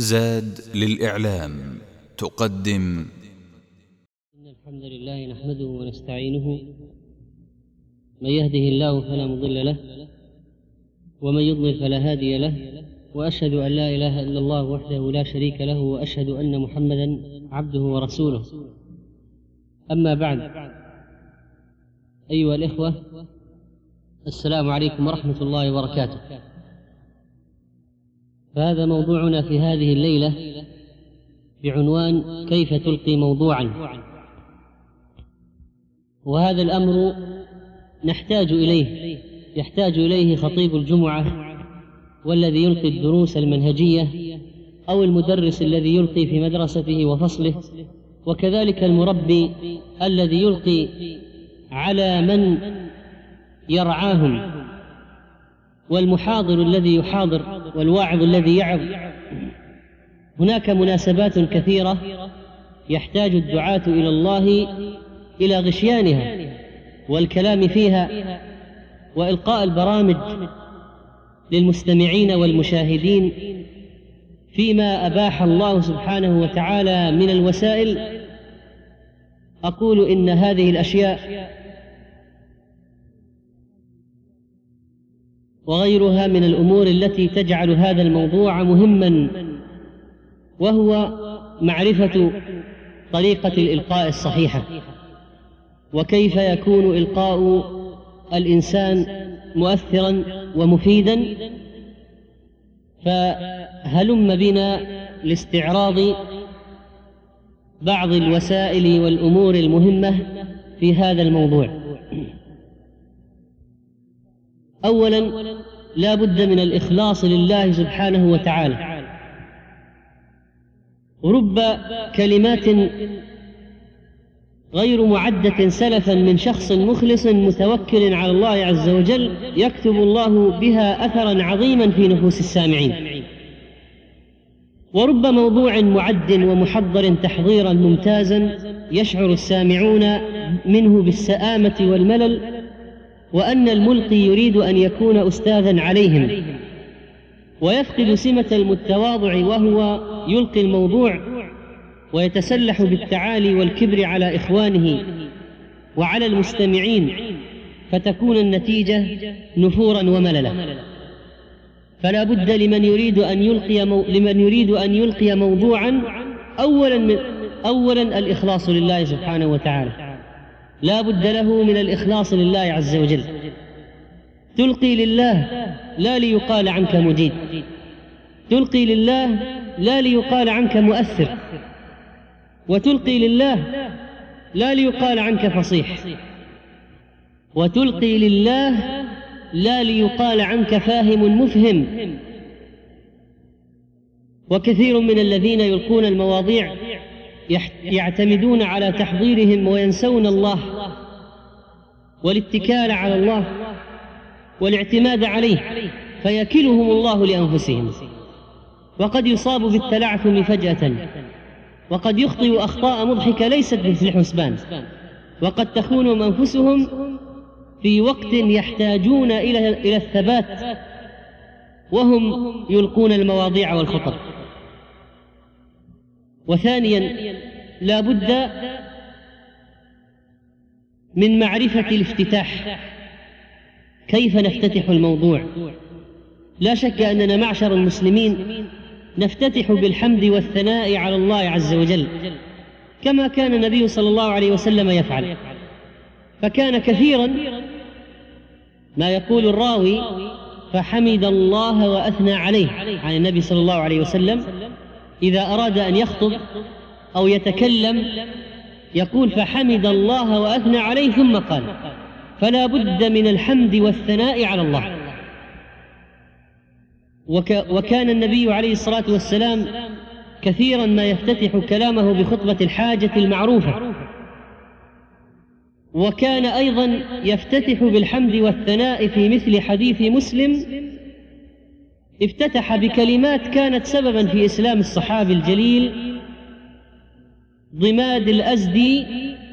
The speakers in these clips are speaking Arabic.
زاد للإعلام تقدم. إن الحمد لله نحمده ونستعينه، من يهده الله فلا مضل له ومن يضلل فلا هادي له، وأشهد أن لا إله إلا الله وحده لا شريك له، وأشهد أن محمدا عبده ورسوله. أما بعد، أيها الإخوة، السلام عليكم ورحمة الله وبركاته. فهذا موضوعنا في هذه الليلة بعنوان كيف تلقي موضوعا. وهذا الأمر يحتاج إليه خطيب الجمعة، والذي يلقي الدروس المنهجية، أو المدرس الذي يلقي في مدرسته وفصله، وكذلك المربي الذي يلقي على من يرعاهم، والمحاضر الذي يحاضر، والواعظ الذي يعظ. هناك مناسبات كثيرة يحتاج الدعاة إلى الله إلى غشيانها والكلام فيها وإلقاء البرامج للمستمعين والمشاهدين فيما أباح الله سبحانه وتعالى من الوسائل. أقول إن هذه الأشياء وغيرها من الأمور التي تجعل هذا الموضوع مهما، وهو معرفة طريقة الإلقاء الصحيحة، وكيف يكون إلقاء الإنسان مؤثرا ومفيدا. فهلم بنا لاستعراض بعض الوسائل والأمور المهمة في هذا الموضوع. أولا، لا بد من الإخلاص لله سبحانه وتعالى. رب كلمات غير معدة سلفا من شخص مخلص متوكل على الله عز وجل يكتب الله بها أثرا عظيما في نفوس السامعين، ورب موضوع معد ومحضر تحضيرا ممتازا يشعر السامعون منه بالسآمة والملل، وأن الملقي يريد أن يكون أستاذا عليهم، ويفقد سمة المتواضع وهو يلقي الموضوع ويتسلح بالتعالي والكبر على إخوانه وعلى المستمعين، فتكون النتيجة نفورا ومللا. فلا بد لمن يريد أن يلقي موضوعا أولا الإخلاص لله سبحانه وتعالى. لا بد له من الإخلاص لله عز وجل. تلقي لله لا ليقال عنك مجيد، تلقي لله لا ليقال عنك مؤثر، وتلقي لله لا ليقال عنك فصيح، وتلقي لله لا ليقال عنك فاهم مفهم. وكثير من الذين يلقون المواضيع يعتمدون على تحضيرهم وينسون الله والاتكال على الله والاعتماد عليه، فيكلهم الله لأنفسهم، وقد يصاب بالتلعثم فجأة، وقد يخطئ أخطاء مضحكة ليست مثل حسبان، وقد تخونهم أنفسهم في وقت يحتاجون إلى الثبات وهم يلقون المواضيع والخطر. وثانيا، لا بد من معرفة الافتتاح، كيف نفتتح الموضوع. لا شك أننا معشر المسلمين نفتتح بالحمد والثناء على الله عز وجل، كما كان النبي صلى الله عليه وسلم يفعل. فكان كثيرا ما يقول الراوي فحمد الله وأثنى عليه عن النبي صلى الله عليه وسلم. إذا أراد أن يخطب أو يتكلم يقول فحمد الله وأثنى عليه ثم قال. فلا بد من الحمد والثناء على الله. وكان النبي عليه الصلاة والسلام كثيرا ما يفتتح كلامه بخطبة الحاجة المعروفة، وكان أيضا يفتتح بالحمد والثناء في مثل حديث مسلم. افتتح بكلمات كانت سببا في إسلام الصحابي الجليل ضماد الأزدي،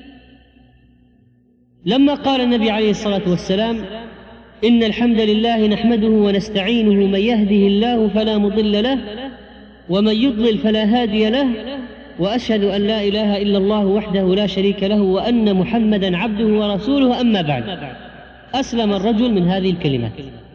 لما قال النبي عليه الصلاة والسلام إن الحمد لله نحمده ونستعينه، من يهده الله فلا مضل له ومن يضلل فلا هادي له، وأشهد أن لا إله إلا الله وحده لا شريك له وأن محمدا عبده ورسوله. أما بعد، أسلم الرجل من هذه الكلمات.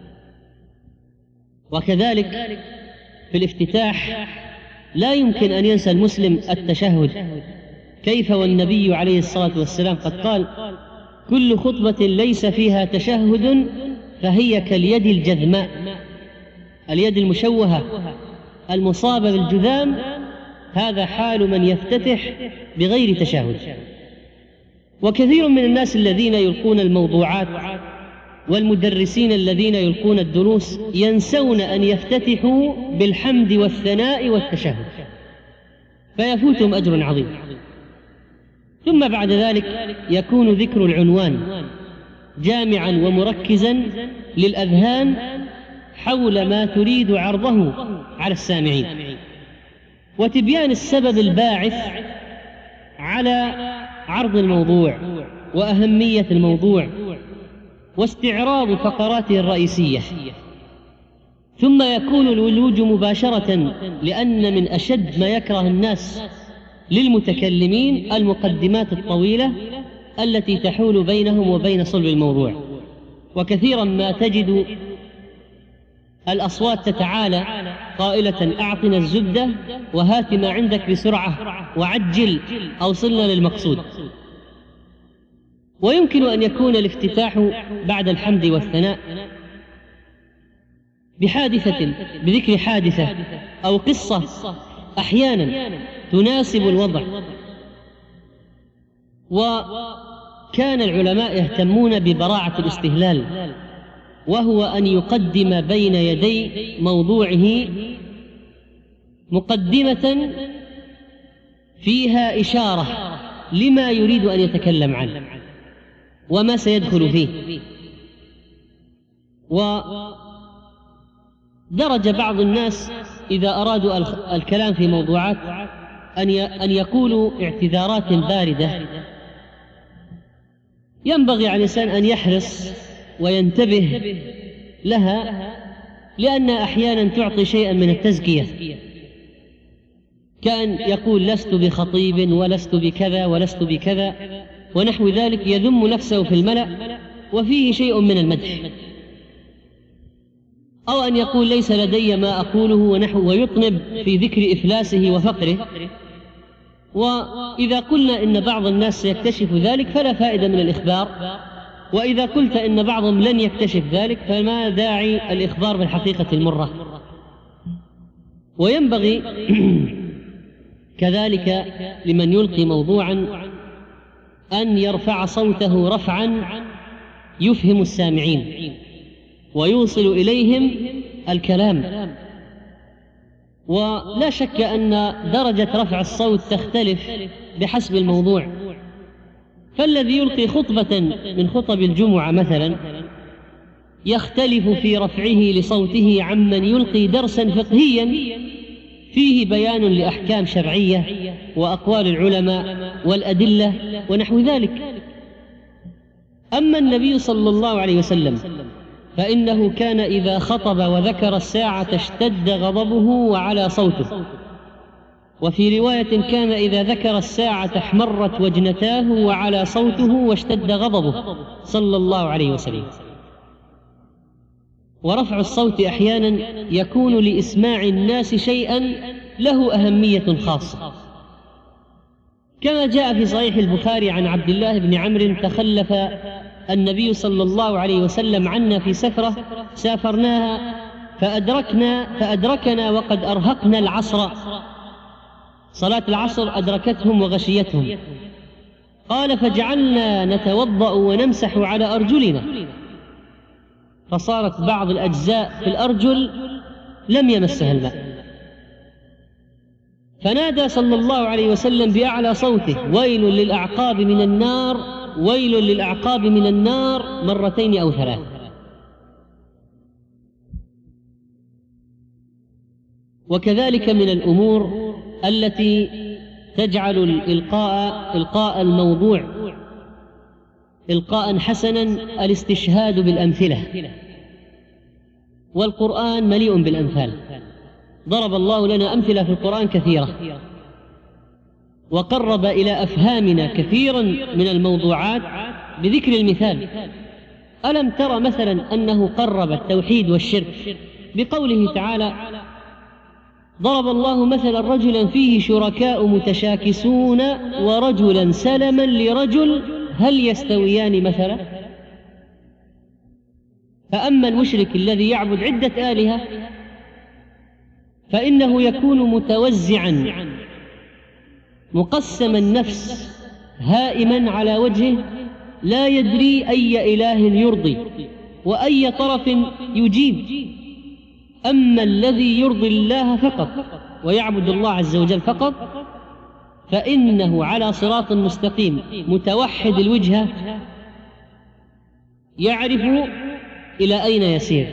وكذلك في الافتتاح لا يمكن أن ينسى المسلم التشهد، كيف والنبي عليه الصلاة والسلام قد قال: كل خطبة ليس فيها تشهد فهي كاليد الجذماء، اليد المشوهة المصابة بالجذام، هذا حال من يفتتح بغير تشهد. وكثير من الناس الذين يلقون الموضوعات والمدرسين الذين يلقون الدروس ينسون أن يفتتحوا بالحمد والثناء والتشهد، فيفوتهم أجر عظيم. ثم بعد ذلك يكون ذكر العنوان جامعا ومركزا للأذهان حول ما تريد عرضه على السامعين، وتبيان السبب الباعث على عرض الموضوع وأهمية الموضوع واستعراض فقراته الرئيسية. ثم يكون الولوج مباشرة، لأن من أشد ما يكره الناس للمتكلمين المقدمات الطويلة التي تحول بينهم وبين صلب الموضوع. وكثيرا ما تجد الأصوات تتعالى قائلة: أعطنا الزبدة وهات ما عندك بسرعة وعجل، أوصلنا للمقصود. ويمكن أن يكون الافتتاح بعد الحمد والثناء بذكر حادثة أو قصة أحيانا تناسب الوضع. وكان العلماء يهتمون ببراعة الاستهلال، وهو أن يقدم بين يدي موضوعه مقدمة فيها إشارة لما يريد أن يتكلم عنه وما سيدخل فيه. ودرج بعض الناس إذا أرادوا الكلام في موضوعات أن يقولوا اعتذارات باردة. ينبغي على الإنسان أن يحرص وينتبه لها، لأن أحيانا تعطي شيئا من التزكية، كأن يقول: لست بخطيب ولست بكذا ولست بكذا ونحو ذلك، يذم نفسه في الملأ وفيه شيء من المدح. أو أن يقول: ليس لدي ما أقوله ونحو، ويطنب في ذكر إفلاسه وفقره. وإذا قلنا إن بعض الناس سيكتشف ذلك فلا فائدة من الإخبار، وإذا قلت إن بعضهم لن يكتشف ذلك فما داعي الإخبار بالحقيقة المرة. وينبغي كذلك لمن يلقي موضوعا أن يرفع صوته رفعا يفهم السامعين ويوصل إليهم الكلام. ولا شك أن درجة رفع الصوت تختلف بحسب الموضوع، فالذي يلقي خطبة من خطب الجمعة مثلا يختلف في رفعه لصوته عمن يلقي درسا فقهيا فيه بيان لأحكام شرعية وأقوال العلماء والأدلة ونحو ذلك. أما النبي صلى الله عليه وسلم فإنه كان إذا خطب وذكر الساعة اشتد غضبه وعلى صوته، وفي رواية كان إذا ذكر الساعة احمرت وجنتاه وعلى صوته واشتد غضبه صلى الله عليه وسلم. ورفع الصوت أحيانا يكون لإسماع الناس شيئا له أهمية خاصة، كما جاء في صحيح البخاري عن عبد الله بن عمرو: تخلف النبي صلى الله عليه وسلم عنا في سفرة سافرناها فأدركنا وقد أرهقنا العصر، صلاة العصر أدركتهم وغشيتهم. قال: فجعلنا نتوضأ ونمسح على أرجلنا، فصارت بعض الأجزاء في الأرجل لم يمسها الماء، فنادى صلى الله عليه وسلم بأعلى صوته: ويل للأعقاب من النار، ويل للأعقاب من النار، مرتين أو ثلاث. وكذلك من الأمور التي تجعل إلقاء الموضوع إلقاء حسنا الاستشهاد بالأمثلة، والقرآن مليء بالأمثال. ضرب الله لنا أمثلة في القرآن كثيرة، وقرب إلى أفهامنا كثيرا من الموضوعات بذكر المثال. ألم تر مثلا أنه قرب التوحيد والشرك بقوله تعالى: ضرب الله مثلا رجلا فيه شركاء متشاكسون ورجلا سلما لرجل هل يستويان مثلا؟ فأما المشرك الذي يعبد عدة آلهة فإنه يكون متوزعا مقسم النفس هائما على وجهه، لا يدري أي إله يرضي وأي طرف يجيب. أما الذي يرضي الله فقط ويعبد الله عز وجل فقط فإنه على صراط مستقيم متوحد الوجهة، يعرف إلى أين يسير.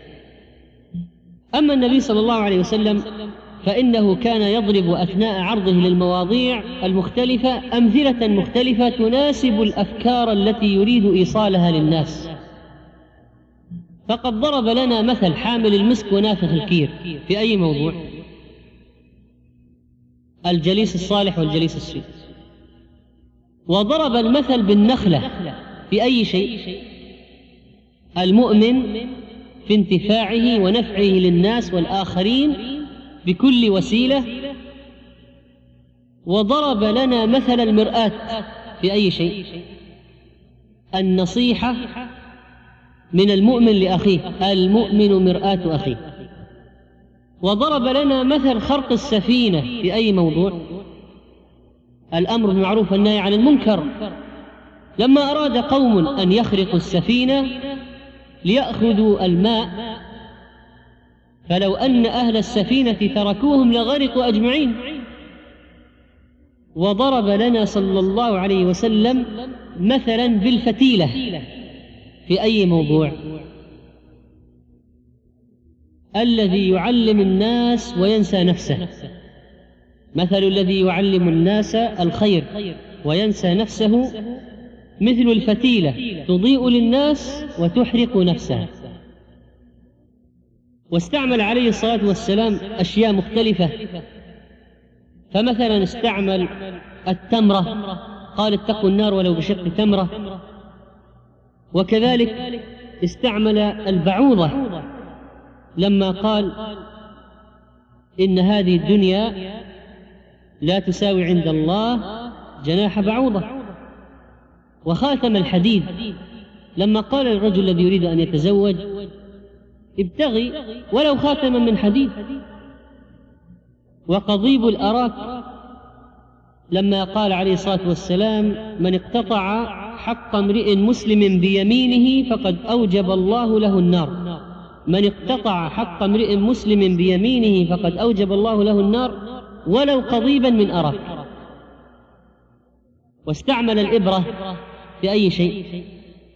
أما النبي صلى الله عليه وسلم فإنه كان يضرب أثناء عرضه للمواضيع المختلفة أمثلة مختلفة تناسب الأفكار التي يريد إيصالها للناس. فقد ضرب لنا مثل حامل المسك ونافخ الكير في أي موضوع؟ الجليس الصالح والجليس السوء. وضرب المثل بالنخلة في أي شيء؟ المؤمن في انتفاعه ونفعه للناس والآخرين بكل وسيلة. وضرب لنا مثل المرآة في أي شيء؟ النصيحة من المؤمن لأخيه، المؤمن مرآة أخيه. وضرب لنا مثل خرق السفينة في أي موضوع؟ الأمر بالمعروف والنهي عن المنكر. لما أراد قوم أن يخرقوا السفينة ليأخذوا الماء فلو أن أهل السفينة تركوهم لغرقوا أجمعين. وضرب لنا صلى الله عليه وسلم مثلا بالفتيلة في أي موضوع؟ الذي يعلم الناس وينسى نفسه. مثل الذي يعلم الناس الخير وينسى نفسه مثل الفتيلة تضيء للناس وتحرق نفسها. واستعمل عليه الصلاة والسلام أشياء مختلفة، فمثلا استعمل التمرة، قال اتقوا النار ولو بشق تمرة. وكذلك استعمل البعوضة لما قال إن هذه الدنيا لا تساوي عند الله جناح بعوضة. وخاتم الحديد لما قال الرجل الذي يريد أن يتزوج ابتغي ولو خاتما من حديد. وقضيب الأراك لما قال عليه الصلاة والسلام من اقتطع حق امرئ مسلم بيمينه فقد أوجب الله له النار. من اقتطع حق امرئ مسلم بيمينه فقد أوجب الله له النار ولو قضيبا من أراك. واستعمل الإبرة في أي شيء؟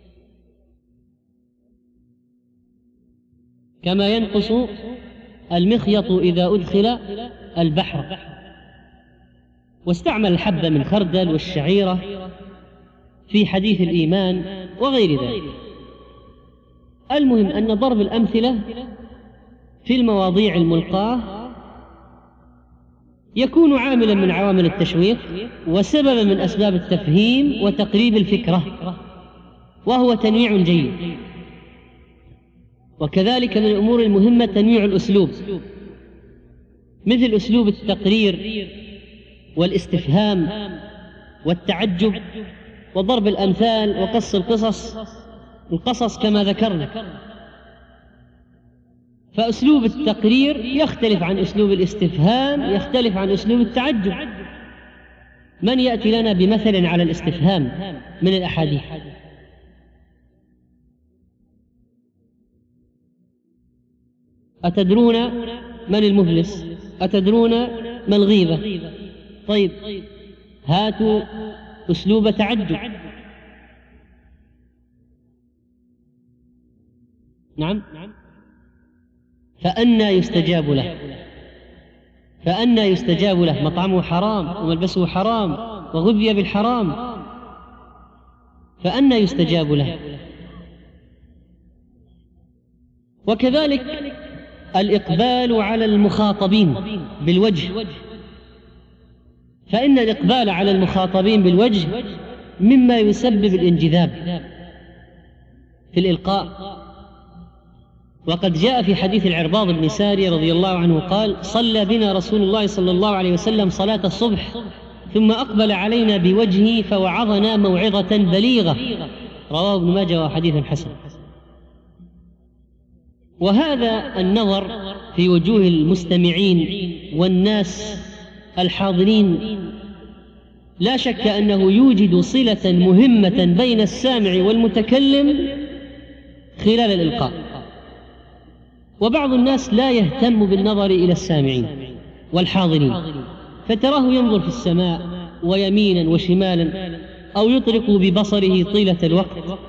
كما ينقص المخيط إذا أدخل البحر. واستعمل الحبة من خردل والشعيرة في حديث الإيمان وغير ذلك. المهم أن ضرب الأمثلة في المواضيع الملقاة يكون عاملا من عوامل التشويق وسببا من أسباب التفهيم وتقريب الفكرة، وهو تنويع جيد. وكذلك من الأمور المهمة تنويع الأسلوب، مثل أسلوب التقرير والاستفهام والتعجب وضرب الأمثال وقص القصص كما ذكرنا. فأسلوب التقرير يختلف عن أسلوب الاستفهام، يختلف عن أسلوب التعجب. من يأتي لنا بمثل على الاستفهام من الأحاديث؟ أتدرون من المفلس؟ أتدرون ما الغيبة؟ طيب هاتوا أسلوب تعجب. نعم. فأنى يستجاب له؟ فأنى يستجاب له؟ مطعمه حرام وملبسه حرام وغذي بالحرام، فأنى يستجاب له؟ وكذلك الإقبال على المخاطبين بالوجه، فإن الإقبال على المخاطبين بالوجه مما يسبب الانجذاب في الإلقاء. وقد جاء في حديث العرباض بن سارية رضي الله عنه قال: صلى بنا رسول الله صلى الله عليه وسلم صلاة الصبح ثم أقبل علينا بوجهه فوعظنا موعظة بليغة، رواه ابن ماجه وحديث حسن. وهذا النظر في وجوه المستمعين والناس الحاضرين لا شك أنه يوجد صلة مهمة بين السامع والمتكلم خلال الإلقاء. وبعض الناس لا يهتم بالنظر إلى السامعين والحاضرين، فتراه ينظر في السماء ويمينا وشمالا أو يطرق ببصره طيلة الوقت.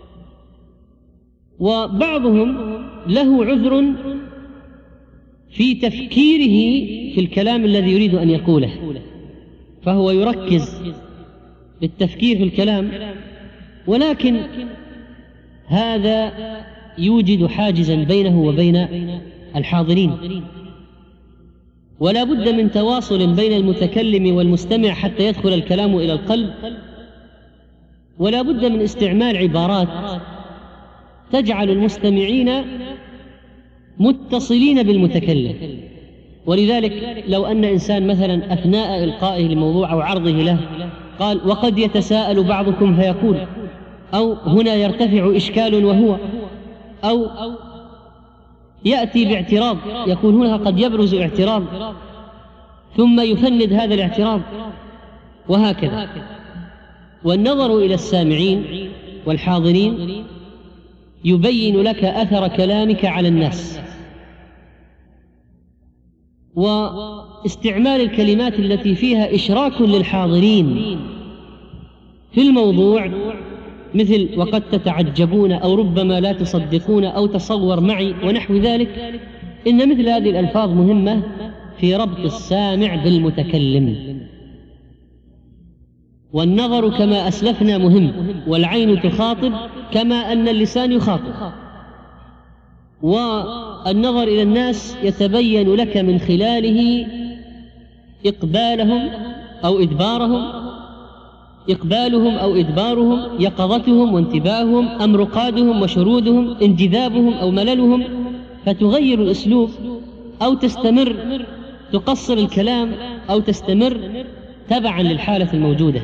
وبعضهم له عذر في تفكيره في الكلام الذي يريد أن يقوله، فهو يركز بالتفكير في الكلام، ولكن هذا يوجد حاجزا بينه وبين الحاضرين. ولا بد من تواصل بين المتكلم والمستمع حتى يدخل الكلام إلى القلب، ولا بد من استعمال عبارات تجعل المستمعين متصلين بالمتكلم. ولذلك لو أن إنسان مثلا أثناء إلقائه لموضوع أو عرضه له قال: وقد يتساءل بعضكم فيقول، أو هنا يرتفع إشكال وهو، أو يأتي باعتراض يقول هنا قد يبرز اعتراض، ثم يفند هذا الاعتراض، وهكذا. والنظر إلى السامعين والحاضرين يبين لك أثر كلامك على الناس. واستعمال الكلمات التي فيها إشراك للحاضرين في الموضوع، مثل وقد تتعجبون أو ربما لا تصدقون أو تصور معي ونحو ذلك، إن مثل هذه الألفاظ مهمة في ربط السامع بالمتكلم. والنظر كما أسلفنا مهم، والعين تخاطب كما أن اللسان يخاطب. والنظر إلى الناس يتبين لك من خلاله إقبالهم أو إدبارهم، يقظتهم وانتباههم، أم رقادهم وشرودهم، انجذابهم أو مللهم، فتغير الأسلوب أو تستمر، تقصر الكلام أو تستمر تبعا للحالة الموجودة.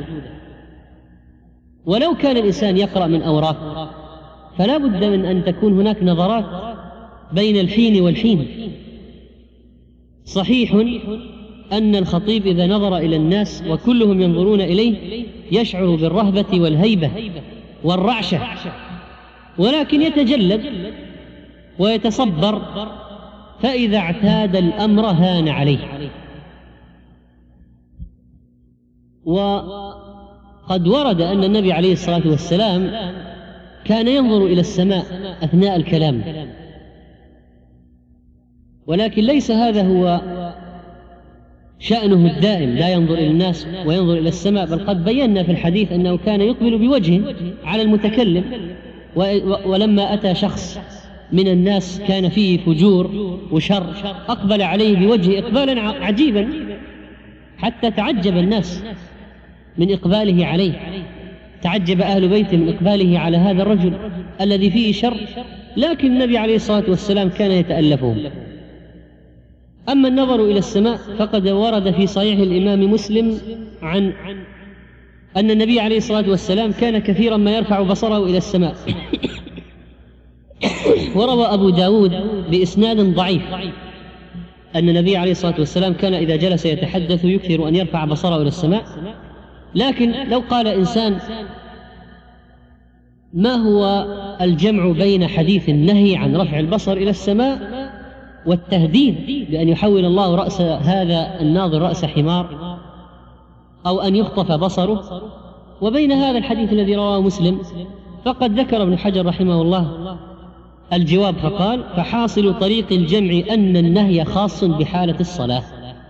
ولو كان الإنسان يقرأ من أوراق فلا بد من أن تكون هناك نظرات بين الحين والحين. صحيح أن الخطيب إذا نظر إلى الناس وكلهم ينظرون إليه يشعر بالرهبة والهيبة والرعشة، ولكن يتجلد ويتصبر، فإذا اعتاد الأمر هان عليه. وقد ورد أن النبي عليه الصلاة والسلام كان ينظر إلى السماء أثناء الكلام، ولكن ليس هذا هو شأنه الدائم، لا ينظر إلى الناس وينظر إلى السماء، بل قد بينا في الحديث أنه كان يقبل بوجهه على المتكلم. ولما أتى شخص من الناس كان فيه فجور وشر أقبل عليه بوجهه إقبالا عجيبا، حتى تعجب الناس من إقباله عليه، تعجب أهل بيته من إقباله على هذا الرجل الذي فيه شر، لكن النبي عليه الصلاة والسلام كان يتألفهم. أما النظر إلى السماء فقد ورد في صحيح الإمام مسلم عن أن النبي عليه الصلاة والسلام كان كثيرا ما يرفع بصره إلى السماء. وروى أبو داود بإسناد ضعيف أن النبي عليه الصلاة والسلام كان إذا جلس يتحدث يكثر أن يرفع بصره إلى السماء. لكن لو قال إنسان: ما هو الجمع بين حديث النهي عن رفع البصر إلى السماء والتهديد بأن يحول الله رأس هذا الناظر رأس حمار أو أن يخطف بصره، وبين هذا الحديث الذي رواه مسلم؟ فقد ذكر ابن حجر رحمه الله الجواب فقال: فحاصل طريق الجمع أن النهي خاص بحالة الصلاة.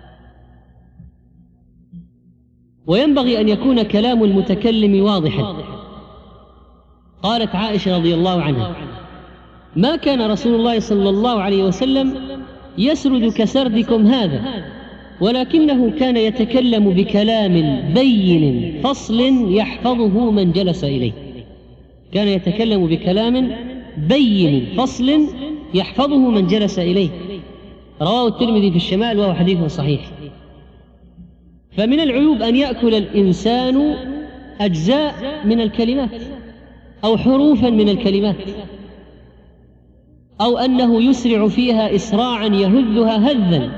وينبغي أن يكون كلام المتكلم واضحا. قالت عائشة رضي الله عنها: ما كان رسول الله صلى الله عليه وسلم يسرد كسردكم هذا، ولكنه كان يتكلم بكلام بين فصل يحفظه من جلس إليه. كان يتكلم بكلام بين فصل يحفظه من جلس إليه. رواه الترمذي في الشمائل وهو حديث صحيح. فمن العيوب أن يأكل الإنسان أجزاء من الكلمات أو حروفا من الكلمات، أو أنه يسرع فيها إسراعا يهذها هذا.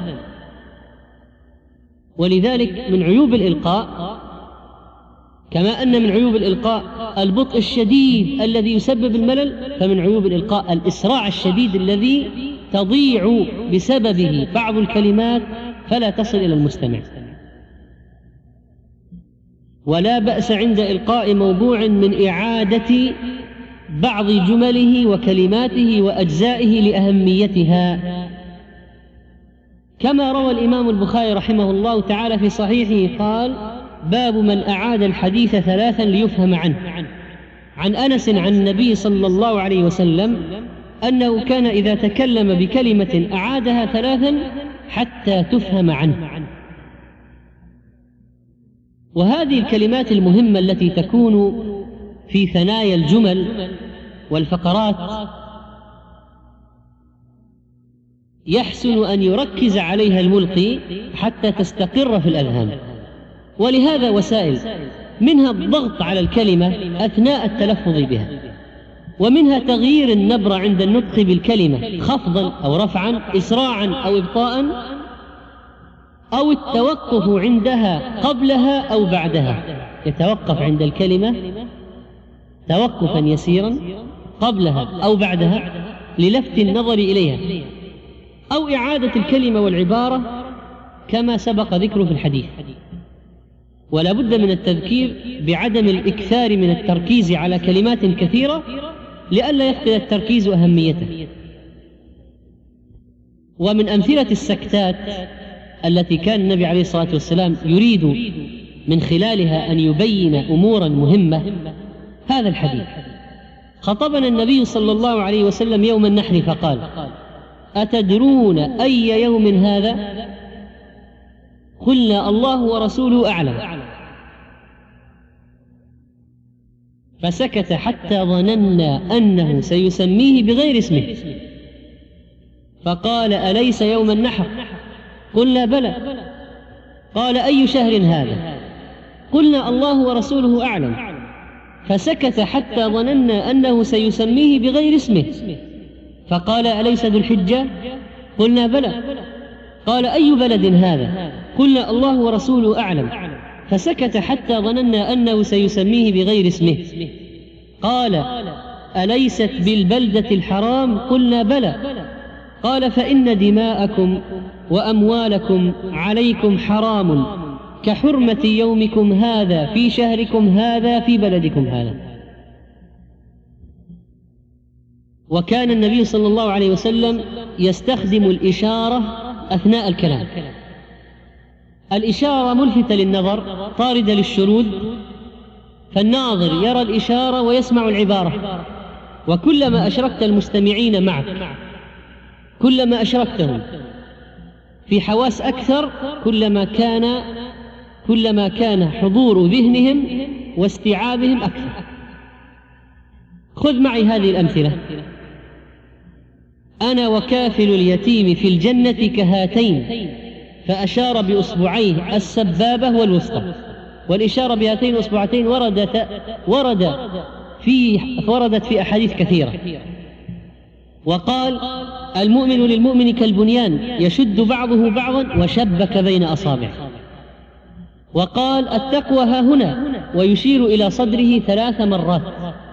ولذلك من عيوب الإلقاء، كما أن من عيوب الإلقاء البطء الشديد الذي يسبب الملل، فمن عيوب الإلقاء الإسراع الشديد الذي تضيع بسببه بعض الكلمات فلا تصل إلى المستمع. ولا بأس عند إلقاء موضوع من إعادة بعض جمله وكلماته وأجزائه لأهميتها، كما روى الإمام البخاري رحمه الله تعالى في صحيحه قال: باب من أعاد الحديث ثلاثا ليفهم عنه. عن أنس عن النبي صلى الله عليه وسلم أنه كان إذا تكلم بكلمة أعادها ثلاثا حتى تفهم عنه. وهذه الكلمات المهمة التي تكون في ثنايا الجمل والفقرات يحسن أن يركز عليها الملقي حتى تستقر في الأذهان. ولهذا وسائل، منها الضغط على الكلمة أثناء التلفظ بها، ومنها تغيير النبرة عند النطق بالكلمة خفضا أو رفعا، إسراعا أو إبطاء، أو التوقف عندها قبلها أو بعدها. يتوقف عند الكلمة توقفا يسيرا قبلها أو بعدها للفت النظر إليها، أو إعادة الكلمة والعبارة كما سبق ذكره في الحديث. ولا بد من التذكير بعدم الإكثار من التركيز على كلمات كثيرة لئلا يفقد التركيز أهميته. ومن أمثلة السكتات التي كان النبي عليه الصلاة والسلام يريد من خلالها أن يبين أمورا مهمة هذا الحديث. خطبنا النبي صلى الله عليه وسلم يوم النحر فقال: أتدرون أي يوم هذا؟ قلنا: الله ورسوله أعلم. فسكت حتى ظننا أنه سيسميه بغير اسمه، فقال: أليس يوم النحر؟ قلنا: بلى. قال: أي شهر هذا؟ قلنا: الله ورسوله أعلم. فسكت حتى ظننا أنه سيسميه بغير اسمه، فقال: أليس ذو الحجة؟ قلنا: بلى. قال: أي بلد هذا؟ قلنا: الله ورسوله أعلم. فسكت حتى ظننا أنه سيسميه بغير اسمه، قال: أليست بالبلدة الحرام؟ قلنا: بلى. قال: فإن دماءكم وأموالكم عليكم حرام كحرمة يومكم هذا في شهركم هذا في بلدكم هذا. وكان النبي صلى الله عليه وسلم يستخدم الإشارة أثناء الكلام. الإشارة ملفتة للنظر طاردة للشرود، فالناظر يرى الإشارة ويسمع العبارة. وكلما أشركت المستمعين معك، كلما أشركتهم في حواس أكثر، كلما كان حضور ذهنهم واستيعابهم أكثر. خذ معي هذه الأمثلة: أنا وكافل اليتيم في الجنة كهاتين، فأشار بأصبعيه السبابة والوسطى. والإشارة بهاتين الأصبعتين وردت في أحاديث كثيرة. وقال: المؤمن للمؤمن كالبنيان يشد بعضه بعضا وشبك بين أصابعه. وقال: التقوى ها هنا، ويشير إلى صدره 3 مرات.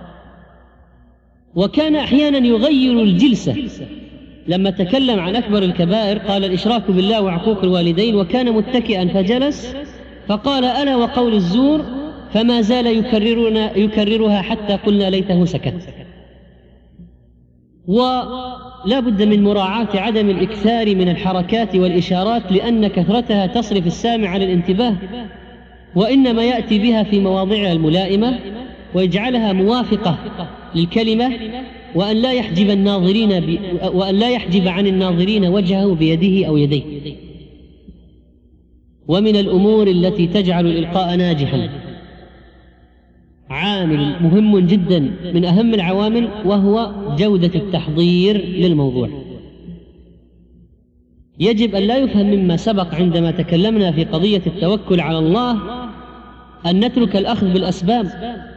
وكان أحيانا يغير الجلسة، لما تكلم عن أكبر الكبائر قال: الإشراك بالله وعقوق الوالدين، وكان متكئا فجلس فقال: أنا وقول الزور، فما زال يكررها حتى قلنا ليته سكت. ولا بد من مراعاة عدم الإكثار من الحركات والإشارات، لأن كثرتها تصرف السامع عن الانتباه، وإنما يأتي بها في مواضعها الملائمة ويجعلها موافقة للكلمة وأن لا يحجب عن الناظرين وجهه بيده أو يديه. ومن الأمور التي تجعل الإلقاء ناجحا عامل مهم جدا من أهم العوامل، وهو جودة التحضير للموضوع. يجب أن لا يفهم مما سبق عندما تكلمنا في قضية التوكل على الله أن نترك الأخذ بالأسباب،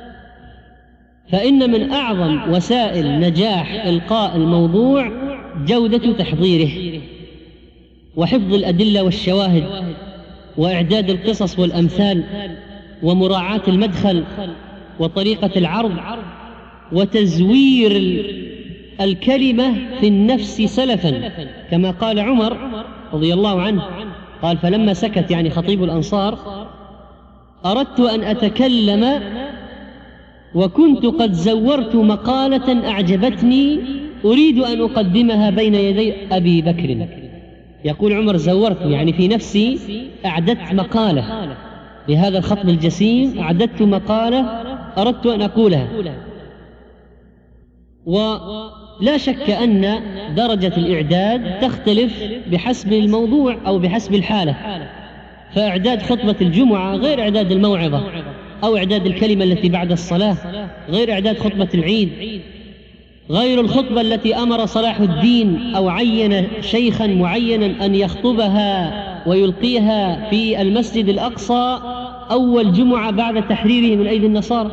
فإن من أعظم وسائل نجاح إلقاء الموضوع جودة تحضيره وحفظ الأدلة والشواهد وإعداد القصص والأمثال ومراعاة المدخل وطريقة العرض وتزوير الكلمة في النفس سلفا، كما قال عمر رضي الله عنه، قال: فلما سكت يعني خطيب الأنصار أردت أن أتكلم وكنت قد زورت مقالة أعجبتني أريد أن أقدمها بين يدي أبي بكر. يقول عمر: زورت يعني في نفسي أعددت مقالة لهذا الخطب الجسيم، أعددت مقالة أردت أن أقولها. ولا شك أن درجة الإعداد تختلف بحسب الموضوع أو بحسب الحالة، فإعداد خطبة الجمعة غير إعداد الموعظة، أو إعداد الكلمة التي بعد الصلاة غير إعداد خطبة العيد، غير الخطبة التي أمر صلاح الدين أو عين شيخا معينا أن يخطبها ويلقيها في المسجد الأقصى أول جمعة بعد تحريره من أيدي النصارى.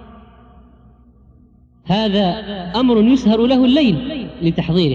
هذا أمر يسهر له الليل لتحضيره.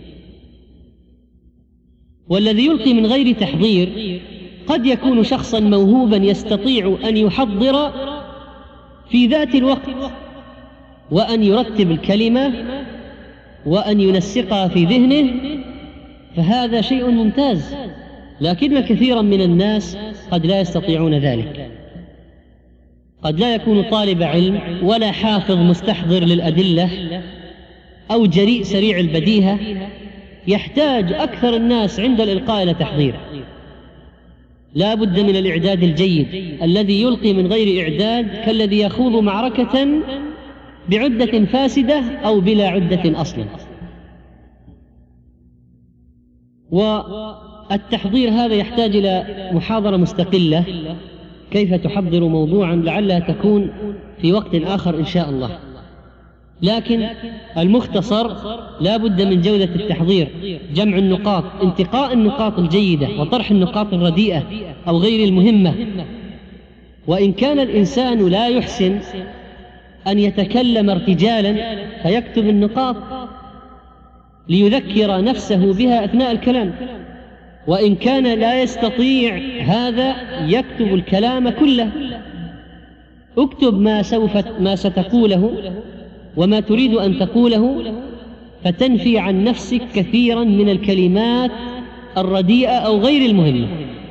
والذي يلقي من غير تحضير قد يكون شخصا موهوبا يستطيع أن يحضر في ذات الوقت وأن يرتب الكلمة وأن ينسقها في ذهنه، فهذا شيء ممتاز، لكن كثيرا من الناس قد لا يستطيعون ذلك. قد لا يكون طالب علم ولا حافظ مستحضر للأدلة أو جريء سريع البديهة، يحتاج أكثر الناس عند الإلقاء إلى تحضير. لا بد من الإعداد الجيد. الذي يلقي من غير إعداد كالذي يخوض معركة بعدة فاسدة أو بلا عدة أصلا. والتحضير هذا يحتاج إلى محاضرة مستقلة، كيف تحضر موضوعا، لعلها تكون في وقت آخر إن شاء الله. لكن المختصر لا بد من جودة التحضير، جمع النقاط، انتقاء النقاط الجيدة وطرح النقاط الرديئة أو غير المهمة. وإن كان الإنسان لا يحسن أن يتكلم ارتجالا فيكتب النقاط ليذكر نفسه بها أثناء الكلام، وإن كان لا يستطيع هذا يكتب الكلام كله. اكتب ما ستقوله وما تريد أن تقوله، فتنفي عن نفسك كثيرا من الكلمات الرديئة أو غير المهمة.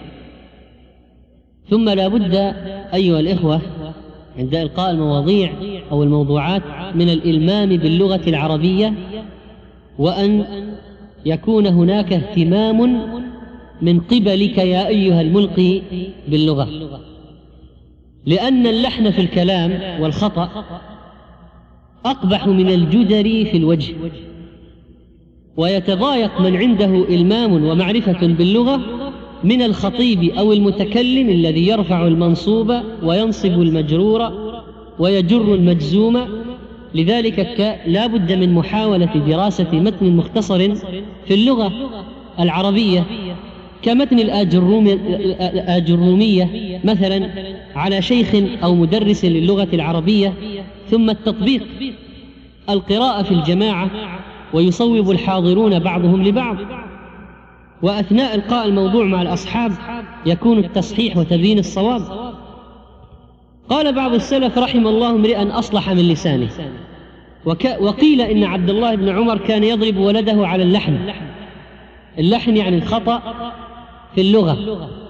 ثم لا بد أيها الإخوة عند إلقاء المواضيع أو الموضوعات من الإلمام باللغة العربية، وأن يكون هناك اهتمام من قبلك يا أيها الملقي باللغة، لأن اللحن في الكلام والخطأ أقبح من الجدر في الوجه. ويتضايق من عنده إلمام ومعرفة باللغة من الخطيب أو المتكلم الذي يرفع المنصوب وينصب المجرور ويجر المجزوم. لذلك لا بد من محاولة دراسة متن مختصر في اللغة العربية كمتن الآجرومية مثلا على شيخ أو مدرس للغة العربية، ثم التطبيق، القراءة في الجماعة ويصوب الحاضرون بعضهم لبعض، وأثناء إلقاء الموضوع مع الأصحاب يكون التصحيح وتبيين الصواب. قال بعض السلف رحم الله امرئا أصلح من لسانه، وقيل إن عبد الله بن عمر كان يضرب ولده على اللحن. اللحن يعني الخطأ في اللغة.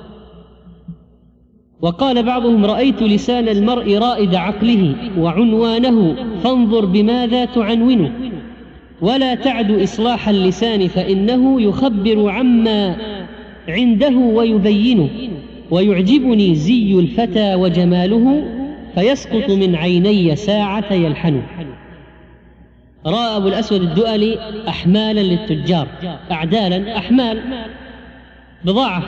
وقال بعضهم رأيت لسان المرء رائد عقله وعنوانه، فانظر بماذا تعنونه، ولا تعد إصلاح اللسان فإنه يخبر عما عنده ويبينه، ويعجبني زي الفتى وجماله، فيسقط من عيني ساعة يلحن. رأى أبو الأسود الدؤلي أحمالا للتجار، أعدالا، أحمال، بضاعة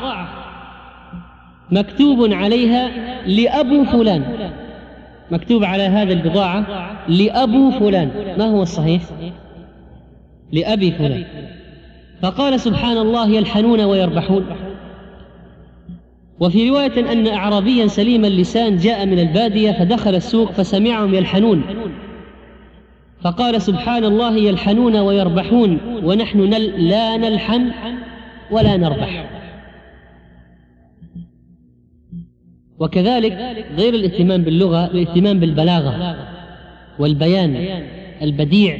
مكتوب عليها لأبو فلان، مكتوب على هذا البضاعة لأبو فلان. ما هو الصحيح؟ لأبي فلان. فقال سبحان الله يلحنون ويربحون. وفي رواية أن أعرابيا سليم اللسان جاء من البادية فدخل السوق فسمعهم يلحنون، فقال سبحان الله يلحنون ويربحون ونحن لا نلحن ولا نربح. وكذلك غير الاهتمام باللغة، الاهتمام بالبلاغة والبيان البديع.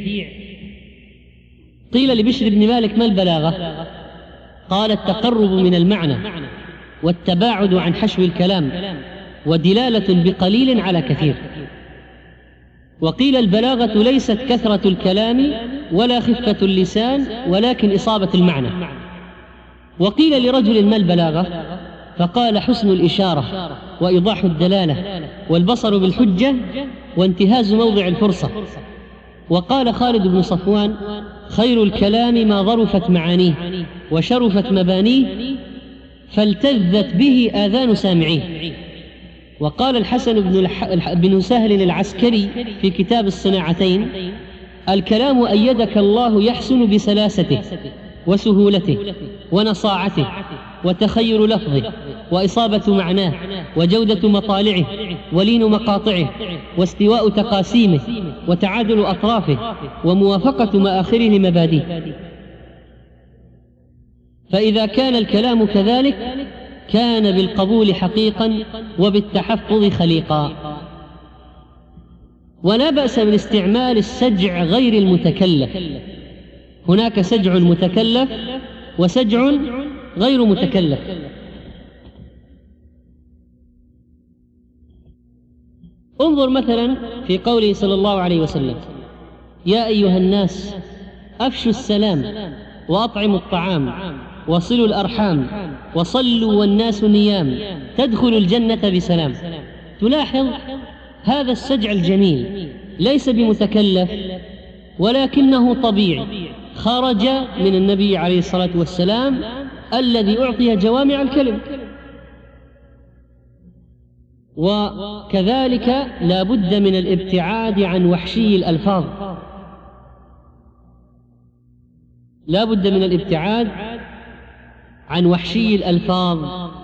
قيل لبشر بن مالك ما البلاغة؟ قال التقرب من المعنى والتباعد عن حشو الكلام ودلالة بقليل على كثير. وقيل البلاغة ليست كثرة الكلام ولا خفة اللسان ولكن إصابة المعنى. وقيل لرجل ما البلاغة؟ فقال حسن الإشارة وإيضاح الدلالة والبصر بالحجة وانتهاز موضع الفرصة. وقال خالد بن صفوان خير الكلام ما ظرفت معانيه وشرفت مبانيه فالتذت به آذان سامعيه. وقال الحسن بن سهل العسكري في كتاب الصناعتين الكلام أيدك الله يحسن بسلاسته وسهولته ونصاعته وتخير لفظه وإصابة معناه وجودة مطالعه ولين مقاطعه واستواء تقاسيمه وتعادل أطرافه وموافقة مآخره لمبادئه. فإذا كان الكلام كذلك كان بالقبول حقيقا وبالتحفظ خليقا. ولا بأس من استعمال السجع غير المتكلف. هناك سجع متكلف وسجع غير متكلف. انظر مثلا في قوله صلى الله عليه وسلم يا أيها الناس أفشوا السلام وأطعموا الطعام وصلوا الأرحام وصلوا والناس نيام تدخلوا الجنة بسلام. تلاحظ هذا السجع الجميل ليس بمتكلف ولكنه طبيعي خرج من النبي عليه الصلاة والسلام الذي أعطي جوامع الكلم. وكذلك لا بد من الابتعاد عن وحشي الألفاظ، لا بد من الابتعاد عن وحشي الألفاظ.